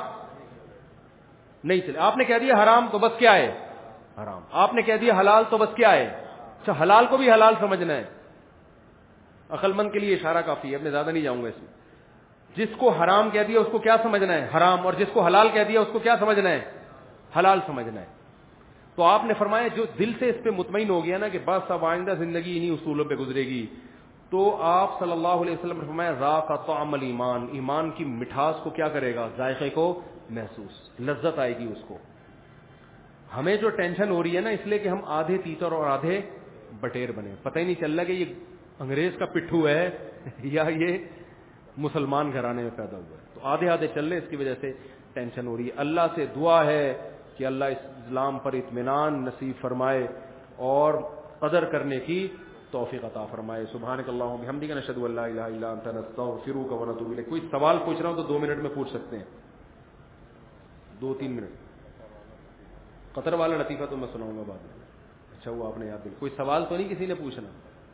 نہیں چلے. آپ نے کہہ دیا حرام تو بس کیا ہے حرام, آپ نے کہہ دیا حلال تو بس کیا ہے. اچھا, حلال کو بھی حلال سمجھنا ہے. عقل مند کے لیے اشارہ کافی ہے, اب میں زیادہ نہیں جاؤں گا اس میں. جس کو حرام کہہ دیا اس کو کیا سمجھنا ہے؟ حرام. اور جس کو حلال کہہ دیا اس کو کیا سمجھنا ہے؟ حلال سمجھنا ہے. تو آپ نے فرمایا جو دل سے اس پہ مطمئن ہو گیا نا کہ بس اب آئندہ زندگی انہی اصولوں پہ گزرے گی, تو آپ صلی اللہ علیہ وسلم نے فرمایا ذاق طعم الایمان, ایمان کی مٹھاس کو کیا کرے گا؟ ذائقے کو محسوس, لذت آئے گی اس کو. ہمیں جو ٹینشن ہو رہی ہے نا اس لیے کہ ہم آدھے تیتر اور آدھے بٹیر بنے, پتہ ہی نہیں چل رہا کہ یہ انگریز کا پٹھو ہے یا یہ مسلمان گھرانے میں پیدا ہوا ہے. تو آدھے آدھے چل رہے, اس کی وجہ سے ٹینشن ہو رہی ہے. اللہ سے دعا ہے کہ اللہ اسلام پر اطمینان نصیب فرمائے اور قدر کرنے کی توفیق عطا فرمائے. سبحانک اللہم بحمدک نشہد ان لا الہ الا انت نستغفرک ونتوب الیک. کوئی سوال پوچھ رہا ہوں تو 2 منٹ میں پوچھ سکتے ہیں, 2-3 منٹ. قطر والا لطیفہ تو میں سناؤں گا بعد میں. اچھا وہ آپ نے یاد دیا. کوئی سوال تو نہیں کسی نے پوچھنا؟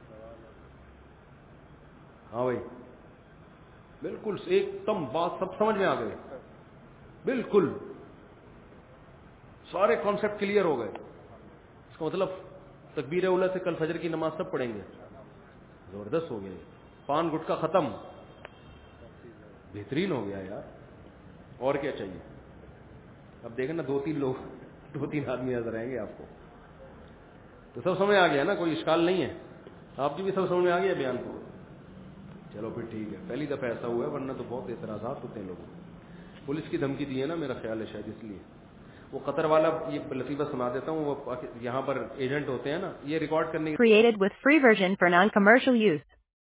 ہاں بھائی, بالکل ایک دم بات سب سمجھ میں آ گئے, بالکل سارے کانسیپٹ کلیئر ہو گئے. اس کا مطلب تکبیر اولا سے کل فجر کی نماز سب پڑھیں گے. زبردست ہو گیا, پان گٹکا ختم, بہترین ہو گیا یار. اور کیا چاہیے؟ اب دیکھیں نا 2-3 آدمی نظر آئیں گے آپ کو, تو سب سمجھ آ گیا نا, کوئی اشکال نہیں ہے. آپ کی بھی سب سمجھ میں آ گیا بیان کو. چلو پھر ٹھیک ہے, پہلی دفعہ ایسا ہوا ہے, ورنہ تو بہت اعتراضات ہوتے ہیں لوگوں کو. پولیس کی دھمکی دی ہے نا میرا خیال ہے شاید اس لیے. وہ قطر والا یہ لطیفہ سنا دیتا ہوں, وہ یہاں پر ایجنٹ ہوتے ہیں نا, یہ ریکارڈ کرنے Created with free version for non-commercial use.